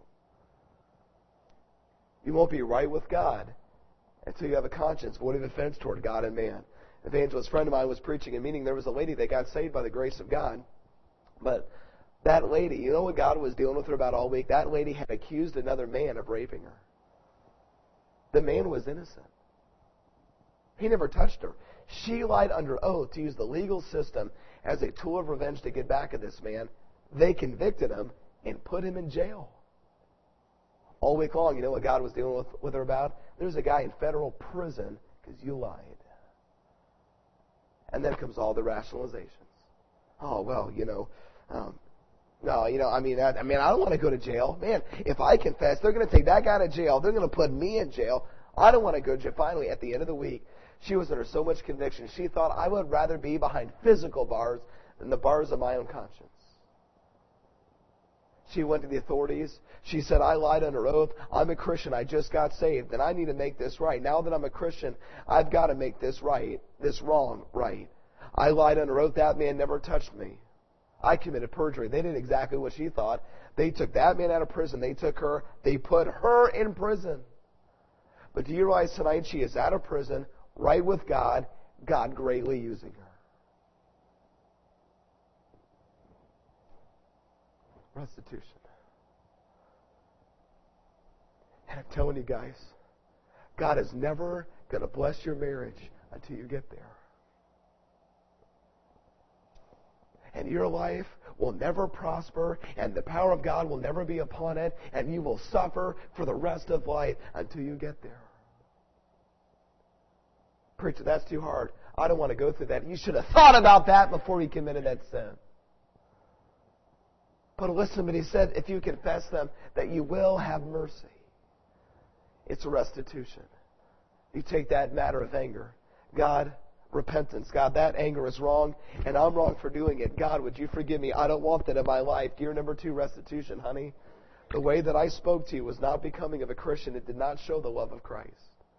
You won't be right with God until you have a conscience void of offense toward God and man. An evangelist friend of mine was preaching a meeting. There was a lady that got saved by the grace of God. But that lady, you know what God was dealing with her about all week? That lady had accused another man of raping her. The man was innocent. He never touched her. She lied under oath to use the legal system as a tool of revenge to get back at this man. They convicted him and put him in jail. All week long, you know what God was dealing with, with her about? There's a guy in federal prison because you lied. And then comes all the rationalizations. Oh, well, you know, um, no, you know, I mean, I, I mean, I don't want to go to jail. Man, if I confess, they're going to take that guy to jail. They're going to put me in jail. I don't want to go to jail. Finally, at the end of the week, she was under so much conviction. She thought, I would rather be behind physical bars than the bars of my own conscience. She went to the authorities. She said, I lied under oath. I'm a Christian. I just got saved. And I need to make this right. Now that I'm a Christian, I've got to make this right, this wrong right. I lied under oath. That man never touched me. I committed perjury. They did exactly what she thought. They took that man out of prison. They took her. They put her in prison. But do you realize tonight she is out of prison, right with God, God greatly using her. Restitution. And I'm telling you guys, God is never going to bless your marriage until you get there. And your life will never prosper, and the power of God will never be upon it, and you will suffer for the rest of life until you get there. Preacher, that's too hard. I don't want to go through that. You should have thought about that before you committed that sin. But listen, but he said, if you confess them, that you will have mercy. It's a restitution. You take that matter of anger. God, repentance. God, that anger is wrong, and I'm wrong for doing it. God, would you forgive me? I don't want that in my life. Gear number two, restitution, honey. The way that I spoke to you was not becoming of a Christian. It did not show the love of Christ.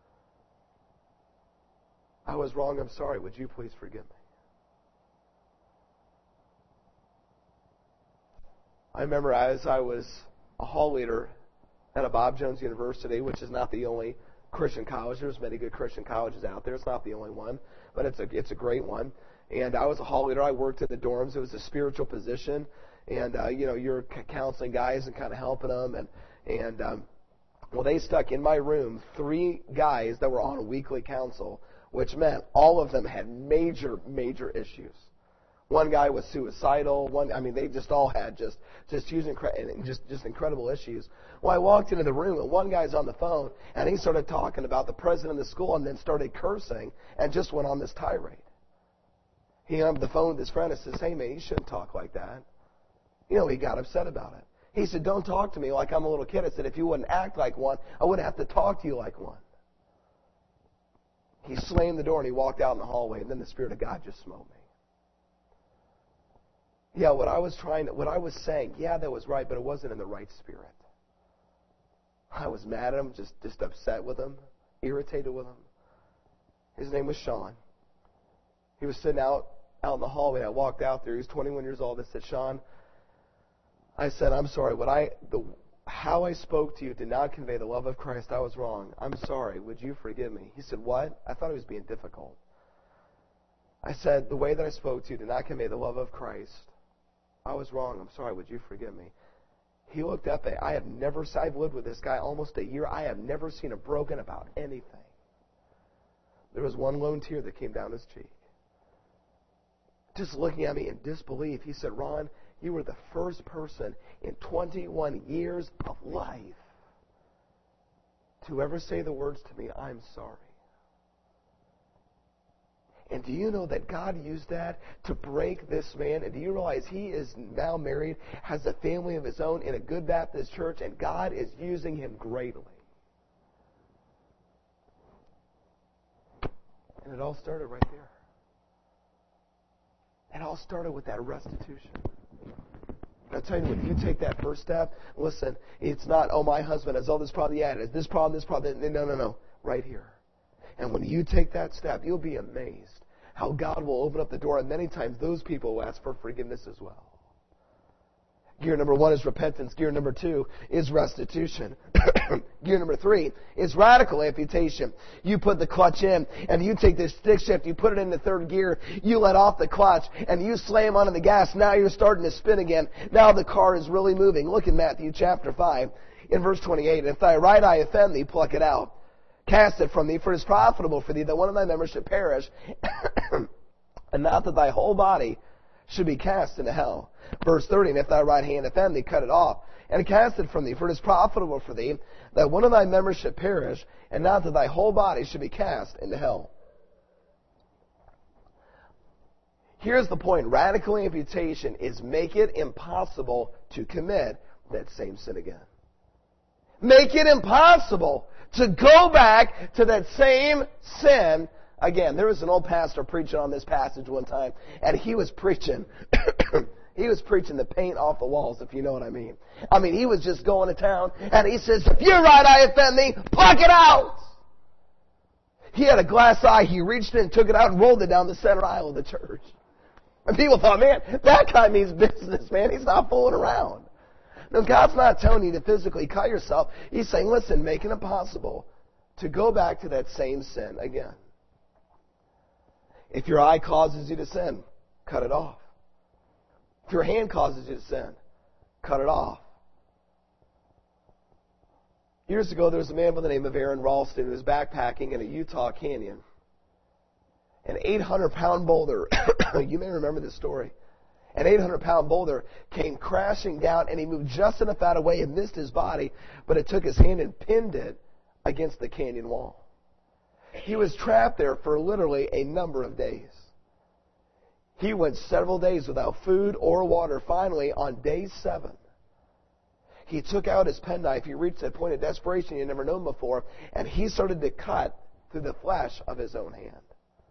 I was wrong. I'm sorry. Would you please forgive me? I remember as I was a hall leader at a Bob Jones University, which is not the only Christian college. There's many good Christian colleges out there. It's not the only one, but it's a it's a great one. And I was a hall leader. I worked in the dorms. It was a spiritual position, and uh, you know, you're counseling guys and kind of helping them. And and um, well, they stuck in my room three guys that were on a weekly counsel which meant all of them had major, major issues. One guy was suicidal. One, I mean, they just all had just just huge, incre- just just incredible issues. Well, I walked into the room, and one guy's on the phone, and he started talking about the president of the school, and then started cursing, and just went on this tirade. He hung up the phone with his friend and says, "Hey, man, you shouldn't talk like that." You know, he got upset about it. He said, "Don't talk to me like I'm a little kid." I said, "If you wouldn't act like one, I wouldn't have to talk to you like one." He slammed the door, and he walked out in the hallway, and then the Spirit of God just smote me. Yeah, what I was trying to, what I was saying, yeah, that was right, but it wasn't in the right spirit. I was mad at him, just, just upset with him, irritated with him. His name was Sean. He was sitting out, out in the hallway. I walked out there. He was twenty-one years old. I said, "Sean," I said, "I'm sorry. What I, the, how I spoke to you did not convey the love of Christ. I was wrong. I'm sorry. Would you forgive me?" He said, "What?" I thought he was being difficult. I said, "The way that I spoke to you did not convey the love of Christ. I was wrong. I'm sorry. Would you forgive me?" He looked up at, I have never, I've lived with this guy almost a year. I have never seen him broken about anything. There was one lone tear that came down his cheek. Just looking at me in disbelief, he said, "Ron, you were the first person in twenty-one years of life to ever say the words to me, 'I'm sorry.'" And do you know that God used that to break this man? And do you realize he is now married, has a family of his own in a good Baptist church, and God is using him greatly? And it all started right there. It all started with that restitution. And I'll tell you, when you take that first step, listen, it's not, "Oh, my husband has all this problem." Yeah, it is this problem, this problem. No, no, no. Right here. And when you take that step, you'll be amazed how God will open up the door. And many times those people will ask for forgiveness as well. Gear number one is repentance. Gear number two is restitution. Gear number three is radical amputation. You put the clutch in, and you take this stick shift, you put it in the third gear, you let off the clutch, and you slam onto the gas. Now you're starting to spin again. Now the car is really moving. Look in Matthew chapter five, in verse twenty-eight. "If thy right eye offend thee, pluck it out. Cast it from thee, for it is profitable for thee that one of thy members should perish, and not that thy whole body should be cast into hell." Verse thirty, "And if thy right hand offend thee, cut it off, and cast it from thee, for it is profitable for thee that one of thy members should perish, and not that thy whole body should be cast into hell." Here's the point. Radical amputation is make it impossible to commit that same sin again. Make it impossible to go back to that same sin again. There was an old pastor preaching on this passage one time, and he was preaching, he was preaching the paint off the walls, if you know what I mean. I mean, he was just going to town, and he says, "If your right eye offend thee, pluck it out." He had a glass eye. He reached in, took it out, and rolled it down the center aisle of the church. And people thought, "Man, that guy means business, man. He's not fooling around." No, God's not telling you to physically cut yourself. He's saying, listen, make it impossible to go back to that same sin again. If your eye causes you to sin, cut it off. If your hand causes you to sin, cut it off. Years ago, there was a man by the name of Aaron Ralston who was backpacking in a Utah canyon. An eight hundred pound boulder, you may remember this story. An eight hundred pound boulder came crashing down, and he moved just enough out of the way and missed his body, but it took his hand and pinned it against the canyon wall. He was trapped there for literally a number of days. He went several days without food or water. Finally, on day seven, he took out his penknife. He reached that point of desperation he had never known before, and he started to cut through the flesh of his own hand.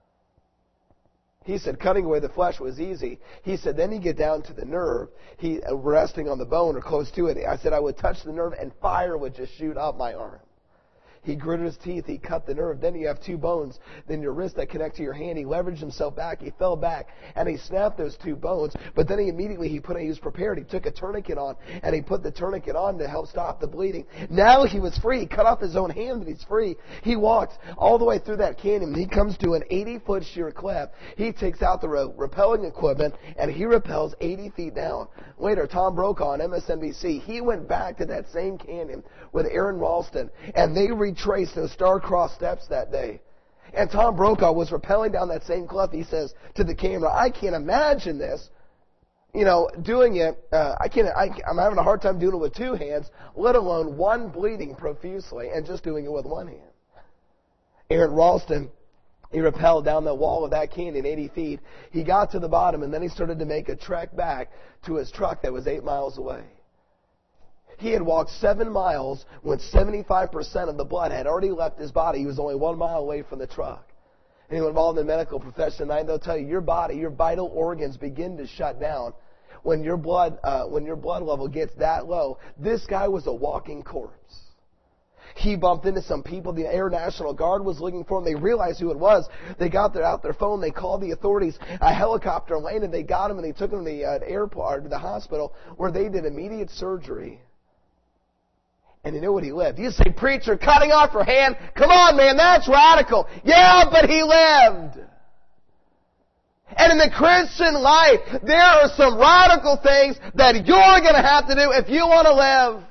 He said cutting away the flesh was easy. He said then you get down to the nerve, he resting on the bone or close to it. I said I would touch the nerve and fire would just shoot up my arm. He gritted his teeth. He cut the nerve. Then you have two bones. Then your wrist that connect to your hand. He leveraged himself back. He fell back, and he snapped those two bones. But then he immediately he put. He was prepared. He took a tourniquet on, and he put the tourniquet on to help stop the bleeding. Now he was free. He cut off his own hand, but he's free. He walked all the way through that canyon. He comes to an eighty foot sheer cliff. He takes out the re- rappelling equipment, and he rappels eighty feet down. Later, Tom Brokaw on M S N B C, he went back to that same canyon with Aaron Ralston, and they retraced those star-crossed steps that day. And Tom Brokaw was rappelling down that same cliff. He says to the camera, I can't imagine this, you know, doing it. Uh, I can't, I, I'm having a hard time doing it with two hands, let alone one bleeding profusely and just doing it with one hand. Aaron Ralston, he rappelled down the wall of that canyon eighty feet. He got to the bottom, and then he started to make a trek back to his truck that was eight miles away. He had walked seven miles when seventy-five percent of the blood had already left his body. He was only one mile away from the truck. Anyone involved in the medical profession tonight, they'll tell you your body, your vital organs begin to shut down when your blood, uh, when your blood level gets that low. This guy was a walking corpse. He bumped into some people. The Air National Guard was looking for him. They realized who it was. They got their, out their phone. They called the authorities. A helicopter landed. They got him and they took him to the uh, airport, to the hospital, where they did immediate surgery. And you know what? He lived. You say, preacher, cutting off your hand? Come on, man, that's radical. Yeah, but he lived. And in the Christian life, there are some radical things that you're going to have to do if you want to live.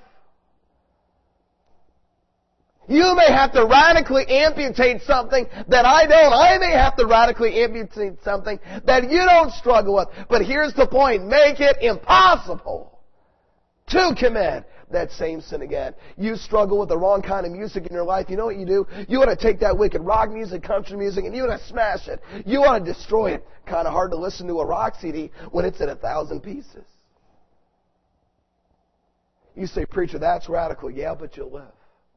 You may have to radically amputate something that I don't. I may have to radically amputate something that you don't struggle with. But here's the point. Make it impossible to commit that same sin again. You struggle with the wrong kind of music in your life. You know what you do? You want to take that wicked rock music, country music, and you want to smash it. You want to destroy it. Kind of hard to listen to a rock C D when it's in a thousand pieces. You say, preacher, that's radical. Yeah, but you'll live.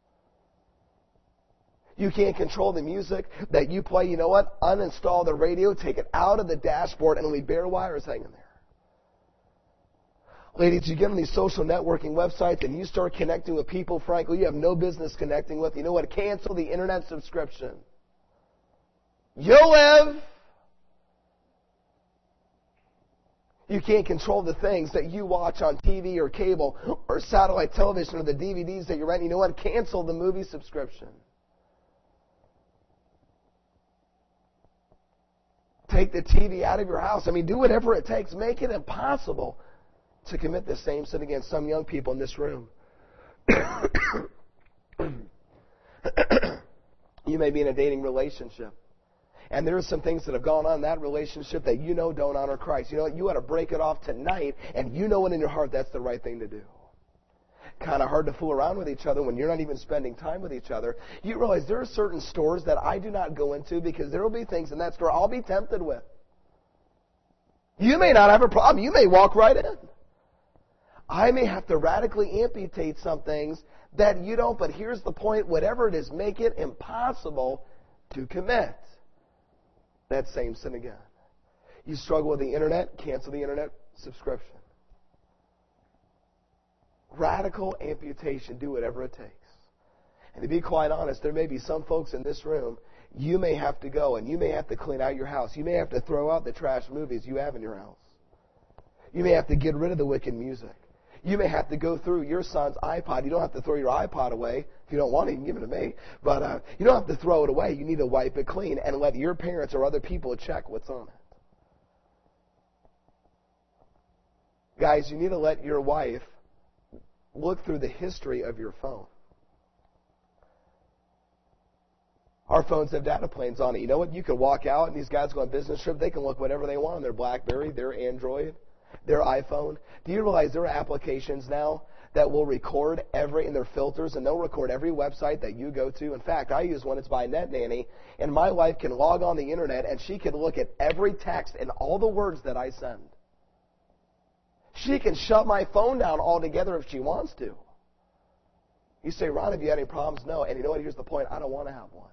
You can't control the music that you play. You know what? Uninstall the radio, take it out of the dashboard, and leave bare wires hanging there. Ladies, you get on these social networking websites and you start connecting with people, frankly, you have no business connecting with. You know what? Cancel the internet subscription. You'll live. You can't control the things that you watch on T V or cable or satellite television or the D V Ds that you rent. You know what? Cancel the movie subscription. Take the T V out of your house. I mean, do whatever it takes. Make it impossible to commit the same sin against some young people in this room. You may be in a dating relationship, and there are some things that have gone on in that relationship that you know don't honor Christ. You know what? You ought to break it off tonight, and you know it in your heart that's the right thing to do. Kind of hard to fool around with each other when you're not even spending time with each other. You realize there are certain stores that I do not go into because there will be things in that store I'll be tempted with. You may not have a problem. You may walk right in. I may have to radically amputate some things that you don't, but here's the point. Whatever it is, make it impossible to commit that same sin again. You struggle with the internet, cancel the internet subscription. Radical amputation, do whatever it takes. And to be quite honest, there may be some folks in this room, you may have to go and you may have to clean out your house. You may have to throw out the trash movies you have in your house. You may have to get rid of the wicked music. You may have to go through your son's iPod. You don't have to throw your iPod away. If you don't want it, you can give it to me. But uh, you don't have to throw it away. You need to wipe it clean and let your parents or other people check what's on it. Guys, you need to let your wife look through the history of your phone. Our phones have data planes on it. You know what? You can walk out and these guys go on business trip. They can look whatever they want on their BlackBerry, their Android, their iPhone. Do you realize there are applications now that will record every, in their filters, and they'll record every website that you go to? In fact, I use one. It's by NetNanny, and my wife can log on the internet and she can look at every text and all the words that I send. She can shut my phone down altogether if she wants to. You say, Ron, have you had any problems? No. And you know what? Here's the point. I don't want to have one.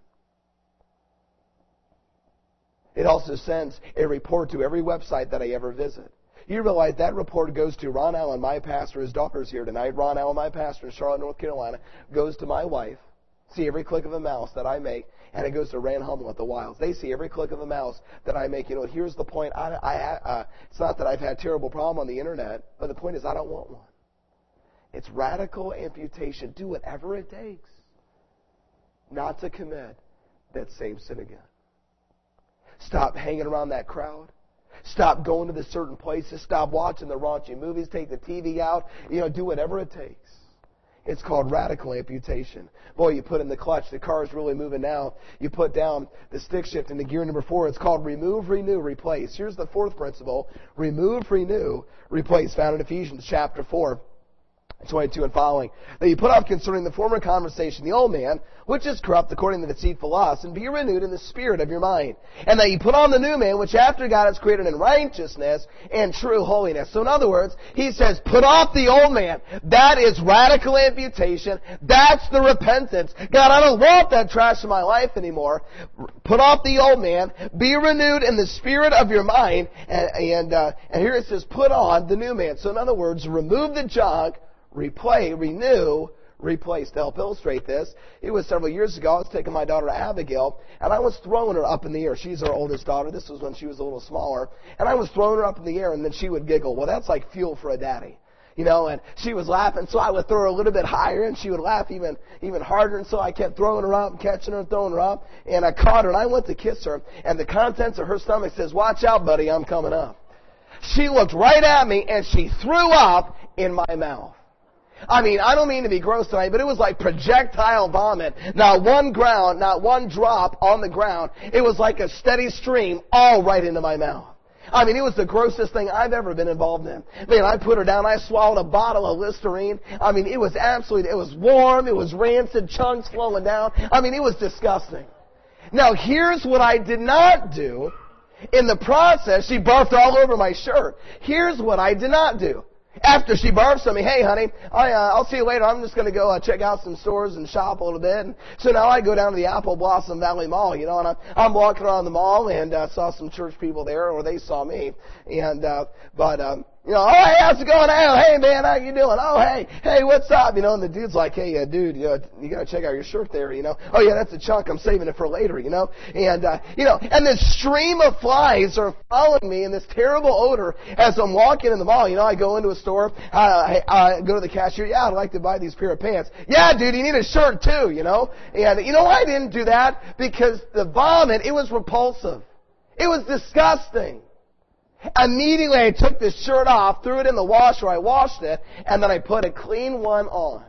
It also sends a report to every website that I ever visit. You realize that report goes to Ron Allen, my pastor. His daughter's here tonight. Ron Allen, my pastor in Charlotte, North Carolina, goes to my wife. See every click of a mouse that I make, and it goes to Rand Hummel at the Wilds. They see every click of a mouse that I make. You know, here's the point. I, I, uh, it's not that I've had a terrible problem on the internet, but the point is I don't want one. It's radical amputation. Do whatever it takes not to commit that same sin again. Stop hanging around that crowd. Stop going to the certain places. Stop watching the raunchy movies. Take the T V out. You know, do whatever it takes It's called radical amputation. Boy, you put in the clutch, the car is really moving now. You put down the stick shift into gear number four. It's called remove, renew, replace. Here's the fourth principle. Remove, renew, replace, found in Ephesians chapter four. twenty-two and following, that you put off concerning the former conversation the old man, which is corrupt according to the deceitful lust, and be renewed in the spirit of your mind. And that you put on the new man, which after God is created in righteousness and true holiness. So in other words, he says, put off the old man. That is radical amputation. That's the repentance. God, I don't want that trash in my life anymore. Put off the old man. Be renewed in the spirit of your mind. And, and, uh, and here it says, put on the new man. So in other words, remove the junk, replay, renew, replace. To help illustrate this, it was several years ago. I was taking my daughter Abigail, and I was throwing her up in the air. She's our oldest daughter. This was when she was a little smaller. And I was throwing her up in the air, and then she would giggle. Well, that's like fuel for a daddy. You know, and she was laughing, so I would throw her a little bit higher, and she would laugh even even harder, and so I kept throwing her up, catching her, throwing her up, and I caught her, and I went to kiss her, and the contents of her stomach says, watch out, buddy, I'm coming up. She looked right at me, and she threw up in my mouth. I mean, I don't mean to be gross tonight, but it was like projectile vomit. Not one ground, not one drop on the ground. It was like a steady stream all right into my mouth. I mean, it was the grossest thing I've ever been involved in. Man, I put her down. I swallowed a bottle of Listerine. I mean, it was absolutely, it was warm. It was rancid, chunks flowing down. I mean, it was disgusting. Now, here's what I did not do. In the process, she barfed all over my shirt. Here's what I did not do. After she barfs on me, hey, honey, I, uh, I'll see you later. I'm just going to go uh, check out some stores and shop a little bit. And so now I go down to the Apple Blossom Valley Mall, you know, and I'm, I'm walking around the mall and uh, saw some church people there, or they saw me. And uh, but um, you know, oh, hey, how's it going? Oh, hey, man, how you doing? Oh, hey, hey, what's up? You know, and the dude's like, hey, uh, dude, you, uh, you got to check out your shirt there, you know. Oh, yeah, that's a chunk. I'm saving it for later, you know. And, uh, you know, and this stream of flies are following me in this terrible odor as I'm walking in the mall. You know, I go into a store, uh, I, I go to the cashier. Yeah, I'd like to buy these pair of pants. Yeah, dude, you need a shirt too, you know. And, you know, I didn't do that because the vomit, it was repulsive. It was disgusting. Immediately I took this shirt off, threw it in the washer, I washed it, and then I put a clean one on.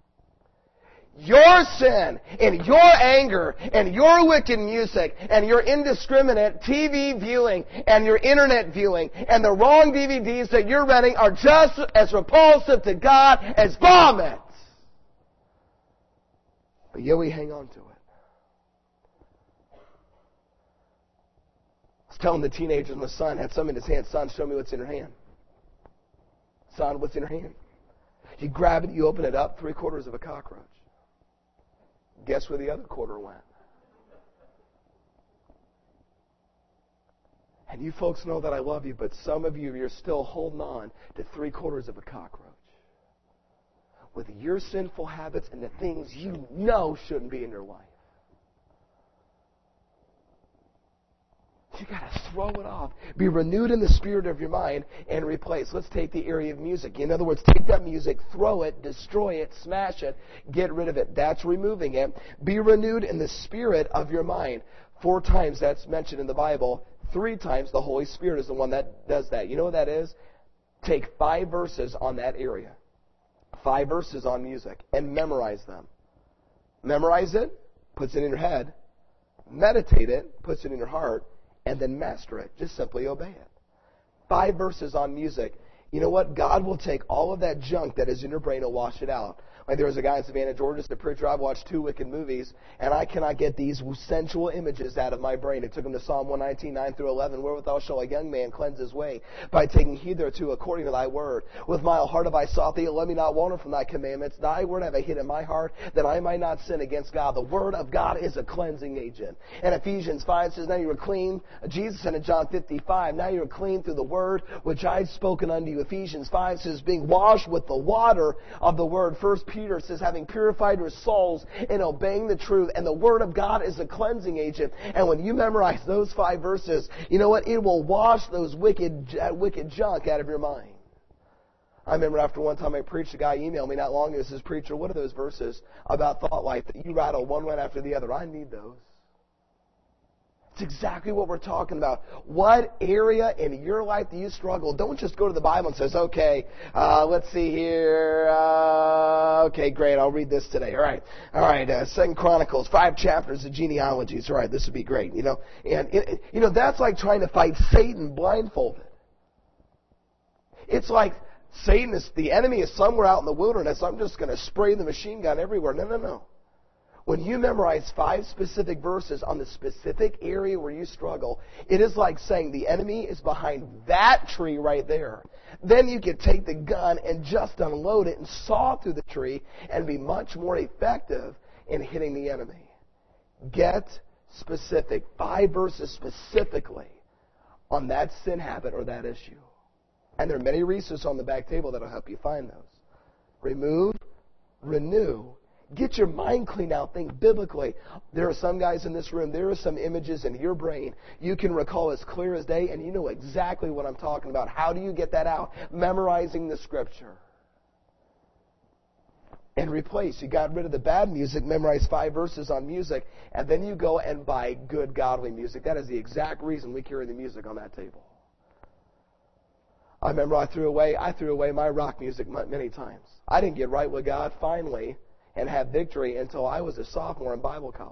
Your sin and your anger and your wicked music and your indiscriminate T V viewing and your internet viewing and the wrong D V Ds that you're renting are just as repulsive to God as vomit. But yet we hang on to it. Telling the teenagers, my son had something in his hand. Son, show me what's in your hand. Son, what's in your hand? You grab it, you open it up, three quarters of a cockroach. Guess where the other quarter went? And you folks know that I love you, but some of you, you're still holding on to three quarters of a cockroach. With your sinful habits and the things you know shouldn't be in your life. You got to throw it off. Be renewed in the spirit of your mind and replace. Let's take the area of music. In other words, take that music, throw it, destroy it, smash it, get rid of it. That's removing it. Be renewed in the spirit of your mind. Four times that's mentioned in the Bible. Three times the Holy Spirit is the one that does that. You know what that is? Take five verses on that area. Five verses on music and memorize them. Memorize it, puts it in your head. Meditate it, puts it in your heart. And then master it. Just simply obey it. Five verses on music. You know what? God will take all of that junk that is in your brain and wash it out. Like there was a guy in Savannah, Georgia, the preacher. I've watched two wicked movies, and I cannot get these sensual images out of my brain. It took him to Psalm one nineteen, nine through eleven. Wherewithal shall a young man cleanse his way? By taking heed thereto according to thy word. With my heart have I sought thee, let me not wander from thy commandments. Thy word have I hid in my heart, that I might not sin against God. The word of God is a cleansing agent. And Ephesians five says, now you are clean. Jesus said in John fifty-five, now you are clean through the word which I have spoken unto you. Ephesians five says, being washed with the water of the word. First Peter says, having purified your souls in obeying the truth. And the word of God is a cleansing agent. And when you memorize those five verses, you know what? It will wash those wicked, uh, wicked junk out of your mind. I remember after one time I preached, a guy emailed me not long ago, says, preacher, what are those verses about thought life that you rattle one right after the other? I need those. It's exactly what we're talking about. What area in your life do you struggle? Don't just go to the Bible and says, okay, uh, let's see here. Uh, okay, great. I'll read this today. All right. All right. Uh, Second Chronicles, five chapters of genealogies. All right. This would be great. You know, and, it, you know, that's like trying to fight Satan blindfolded. It's like Satan is, the enemy is somewhere out in the wilderness. I'm just going to spray the machine gun everywhere. No, no, no. When you memorize five specific verses on the specific area where you struggle, it is like saying the enemy is behind that tree right there. Then you can take the gun and just unload it and saw through the tree and be much more effective in hitting the enemy. Get specific. Five verses specifically on that sin habit or that issue. And there are many resources on the back table that will help you find those. Remove, renew. Get your mind cleaned out. Think biblically. There are some guys in this room, there are some images in your brain you can recall as clear as day, and you know exactly what I'm talking about. How do you get that out? Memorizing the Scripture. And replace. You got rid of the bad music, memorize five verses on music, and then you go and buy good, godly music. That is the exact reason we carry the music on that table. I remember I threw away, I threw away my rock music many times. I didn't get right with God finally and have victory until I was a sophomore in Bible college.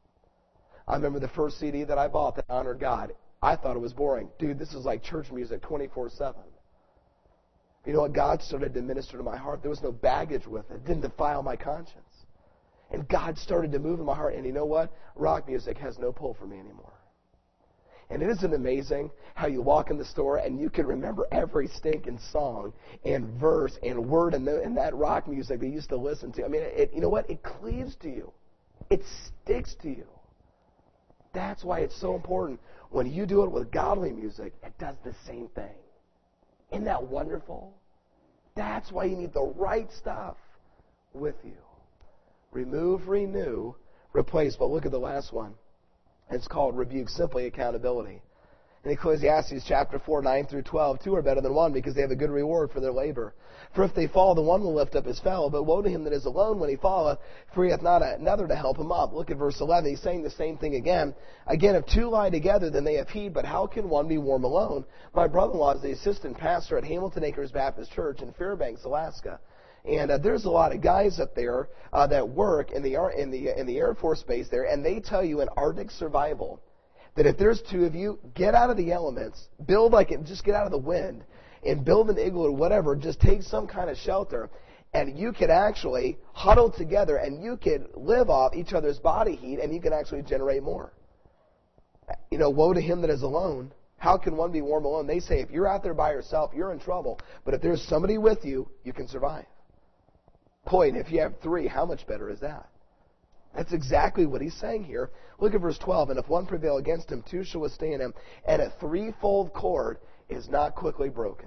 I remember the first C D that I bought that honored God. I thought it was boring. Dude, this is like church music twenty-four seven. You know what? God started to minister to my heart. There was no baggage with it. It didn't defile my conscience. And God started to move in my heart. And you know what? Rock music has no pull for me anymore. And it isn't amazing how you walk in the store and you can remember every stinking song and verse and word in, the, in that rock music they used to listen to. I mean, it, you know what? It cleaves to you. It sticks to you. That's why it's so important. When you do it with godly music, it does the same thing. Isn't that wonderful? That's why you need the right stuff with you. Remove, renew, replace. But look at the last one. It's called rebuke, simply accountability. In Ecclesiastes chapter four, nine through twelve, two are better than one because they have a good reward for their labor. For if they fall, the one will lift up his fellow, but woe to him that is alone when he falleth, for he hath not another to help him up. Look at verse eleven. He's saying the same thing again. Again, if two lie together, then they have heat, but how can one be warm alone? My brother-in-law is the assistant pastor at Hamilton Acres Baptist Church in Fairbanks, Alaska. And uh, there's a lot of guys up there uh, that work in the in the in the Air Force base there, and they tell you in Arctic survival that if there's two of you, get out of the elements, build like it, just get out of the wind, and build an igloo or whatever. Just take some kind of shelter, and you could actually huddle together, and you could live off each other's body heat, and you can actually generate more. You know, woe to him that is alone. How can one be warm alone? They say if you're out there by yourself, you're in trouble. But if there's somebody with you, you can survive. Boy, and if you have three, how much better is that? That's exactly what he's saying here. Look at verse twelve. And if one prevail against him, two shall withstand him. And a threefold cord is not quickly broken.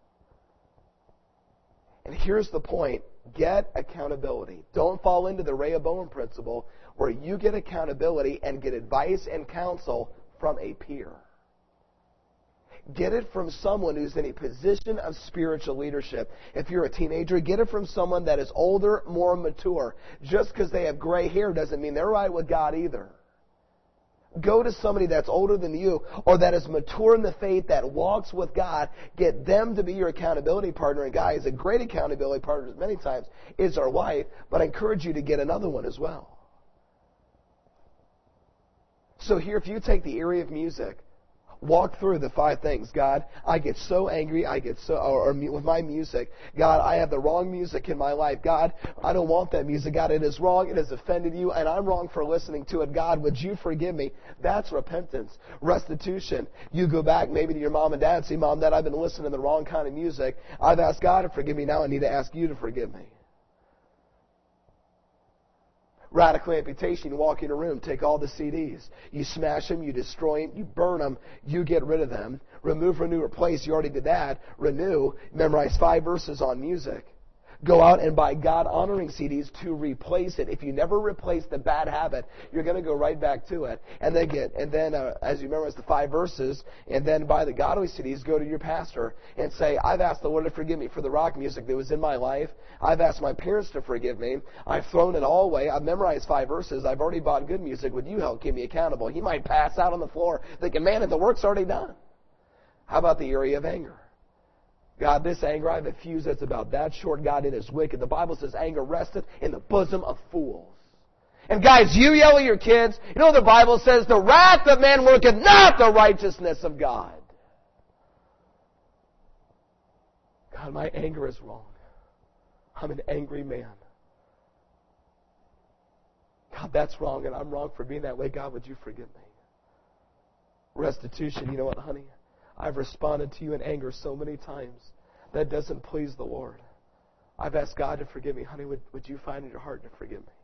And here's the point. Get accountability. Don't fall into the Rehoboam principle where you get accountability and get advice and counsel from a peer. Get it from someone who's in a position of spiritual leadership. If you're a teenager, get it from someone that is older, more mature. Just because they have gray hair doesn't mean they're right with God either. Go to somebody that's older than you or that is mature in the faith, that walks with God. Get them to be your accountability partner. And guys, a great accountability partner many times is our wife, but I encourage you to get another one as well. So here, if you take the area of music, walk through the five things. God, I get so angry, I get so, or, or with my music. God, I have the wrong music in my life. God, I don't want that music. God, it is wrong. It has offended you, and I'm wrong for listening to it. God, would you forgive me? That's repentance. Restitution. You go back maybe to your mom and dad and say, Mom, Dad, I've been listening to the wrong kind of music. I've asked God to forgive me. Now I need to ask you to forgive me. Radical amputation, you walk in a room, take all the C Ds. You smash them, you destroy them, you burn them, you get rid of them. Remove, renew, replace, you already did that. Renew, memorize five verses on music. Go out and buy God-honoring C Ds to replace it. If you never replace the bad habit, you're going to go right back to it. And then get, and then, uh, as you remember, it's the five verses, and then buy the godly C Ds, go to your pastor and say, I've asked the Lord to forgive me for the rock music that was in my life. I've asked my parents to forgive me. I've thrown it all away. I've memorized five verses. I've already bought good music. Would you help keep me accountable? He might pass out on the floor thinking, man, the work's already done. How about the area of anger? God, this anger I've effused, it's about that short. God, it is wicked. The Bible says anger resteth in the bosom of fools. And guys, you yell at your kids. You know the Bible says, the wrath of man worketh not the righteousness of God. God, my anger is wrong. I'm an angry man. God, that's wrong, and I'm wrong for being that way. God, would you forgive me? Restitution, you know what, honey? I've responded to you in anger so many times. That doesn't please the Lord. I've asked God to forgive me. Honey, would, would you find in your heart to forgive me?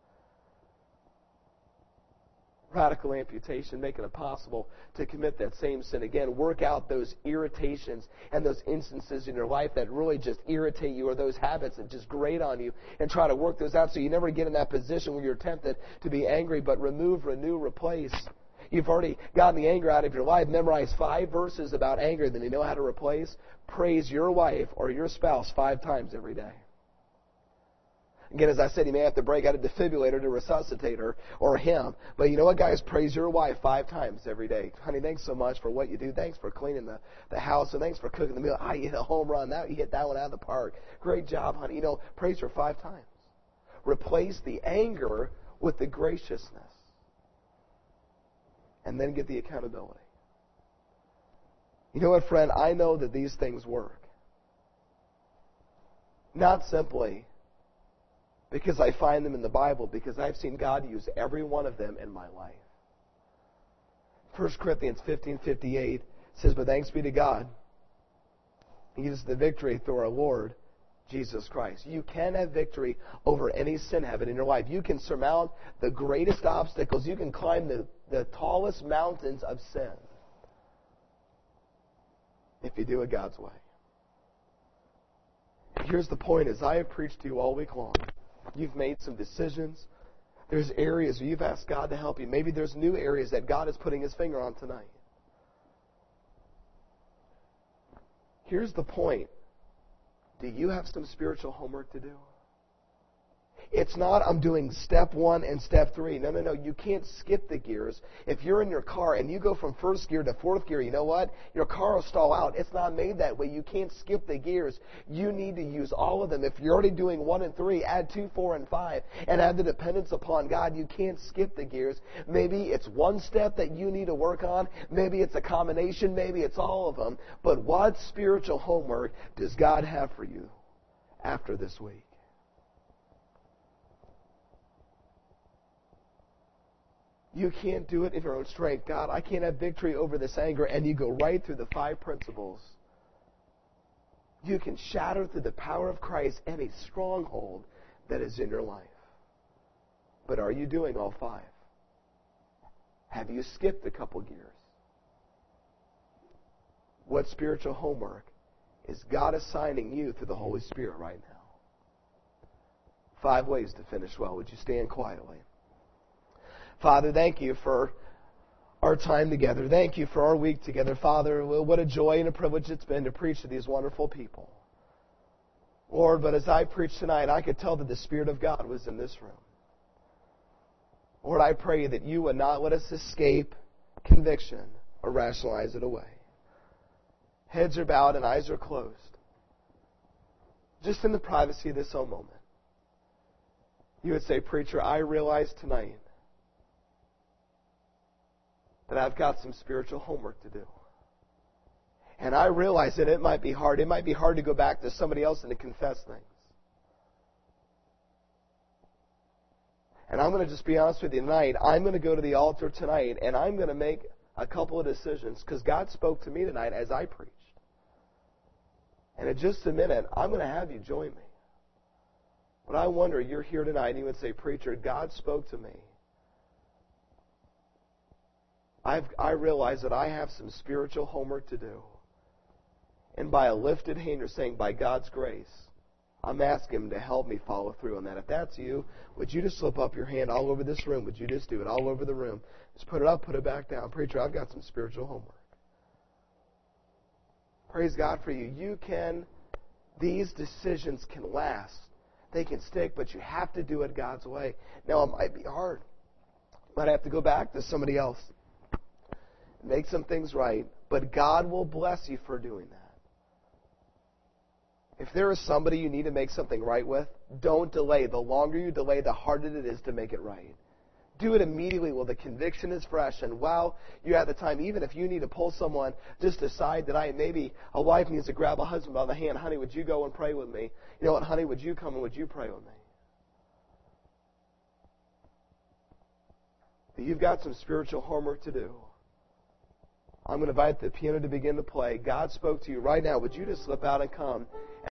Radical amputation, making it possible to commit that same sin again. Work out those irritations and those instances in your life that really just irritate you, or those habits that just grate on you, and try to work those out so you never get in that position where you're tempted to be angry, but remove, renew, replace. You've already gotten the anger out of your life. Memorize five verses about anger that you know how to replace. Praise your wife or your spouse five times every day. Again, as I said, you may have to break out a defibrillator to resuscitate her or him. But you know what, guys? Praise your wife five times every day. Honey, thanks so much for what you do. Thanks for cleaning the, the house. And thanks for cooking the meal. Ah, you hit a home run. Now you hit that one out of the park. Great job, honey. You know, praise her five times. Replace the anger with the graciousness. And then get the accountability. You know what, friend? I know that these things work. Not simply because I find them in the Bible, because I've seen God use every one of them in my life. First Corinthians fifteen fifty-eight says, but thanks be to God, He gives the victory through our Lord Jesus Christ. You can have victory over any sin habit in your life. You can surmount the greatest obstacles. You can climb the, the tallest mountains of sin if you do it God's way. Here's the point. As I have preached to you all week long, you've made some decisions. There's areas where you've asked God to help you. Maybe there's new areas that God is putting His finger on tonight. Here's the point. Do you have some spiritual homework to do? It's not, I'm doing step one and step three. No, no, no. You can't skip the gears. If you're in your car and you go from first gear to fourth gear, you know what? Your car will stall out. It's not made that way. You can't skip the gears. You need to use all of them. If you're already doing one and three, add two, four, and five, and add the dependence upon God. You can't skip the gears. Maybe it's one step that you need to work on. Maybe it's a combination. Maybe it's all of them. But what spiritual homework does God have for you after this week? You can't do it in your own strength. God, I can't have victory over this anger. And you go right through the five principles. You can shatter through the power of Christ any stronghold that is in your life. But are you doing all five? Have you skipped a couple gears? What spiritual homework is God assigning you through the Holy Spirit right now? Five ways to finish well. Would you stand quietly? Father, thank you for our time together. Thank you for our week together. Father, what a joy and a privilege it's been to preach to these wonderful people. Lord, but as I preached tonight, I could tell that the Spirit of God was in this room. Lord, I pray that you would not let us escape conviction or rationalize it away. Heads are bowed and eyes are closed. Just in the privacy of this own moment, you would say, Preacher, I realize tonight that I've got some spiritual homework to do. And I realize that it might be hard. It might be hard to go back to somebody else and to confess things. And I'm going to just be honest with you tonight. I'm going to go to the altar tonight and I'm going to make a couple of decisions because God spoke to me tonight as I preached. And in just a minute, I'm going to have you join me. But I wonder, you're here tonight and you would say, Preacher, God spoke to me. I've, I realize that I have some spiritual homework to do. And by a lifted hand, you're saying, by God's grace, I'm asking Him to help me follow through on that. If that's you, would you just slip up your hand all over this room? Would you just do it all over the room? Just put it up, put it back down. Preacher, I've got some spiritual homework. Praise God for you. You can, these decisions can last. They can stick, but you have to do it God's way. Now, it might be hard. You might have to go back to somebody else. Make some things right, but God will bless you for doing that. If there is somebody you need to make something right with, don't delay. The longer you delay, the harder it is to make it right. Do it immediately while the conviction is fresh and while you have the time. Even if you need to pull someone, just decide that I maybe a wife needs to grab a husband by the hand. Honey, would you go and pray with me? You know what, honey, would you come and would you pray with me? You've got some spiritual homework to do. I'm going to invite the piano to begin to play. God spoke to you right now. Would you just slip out and come?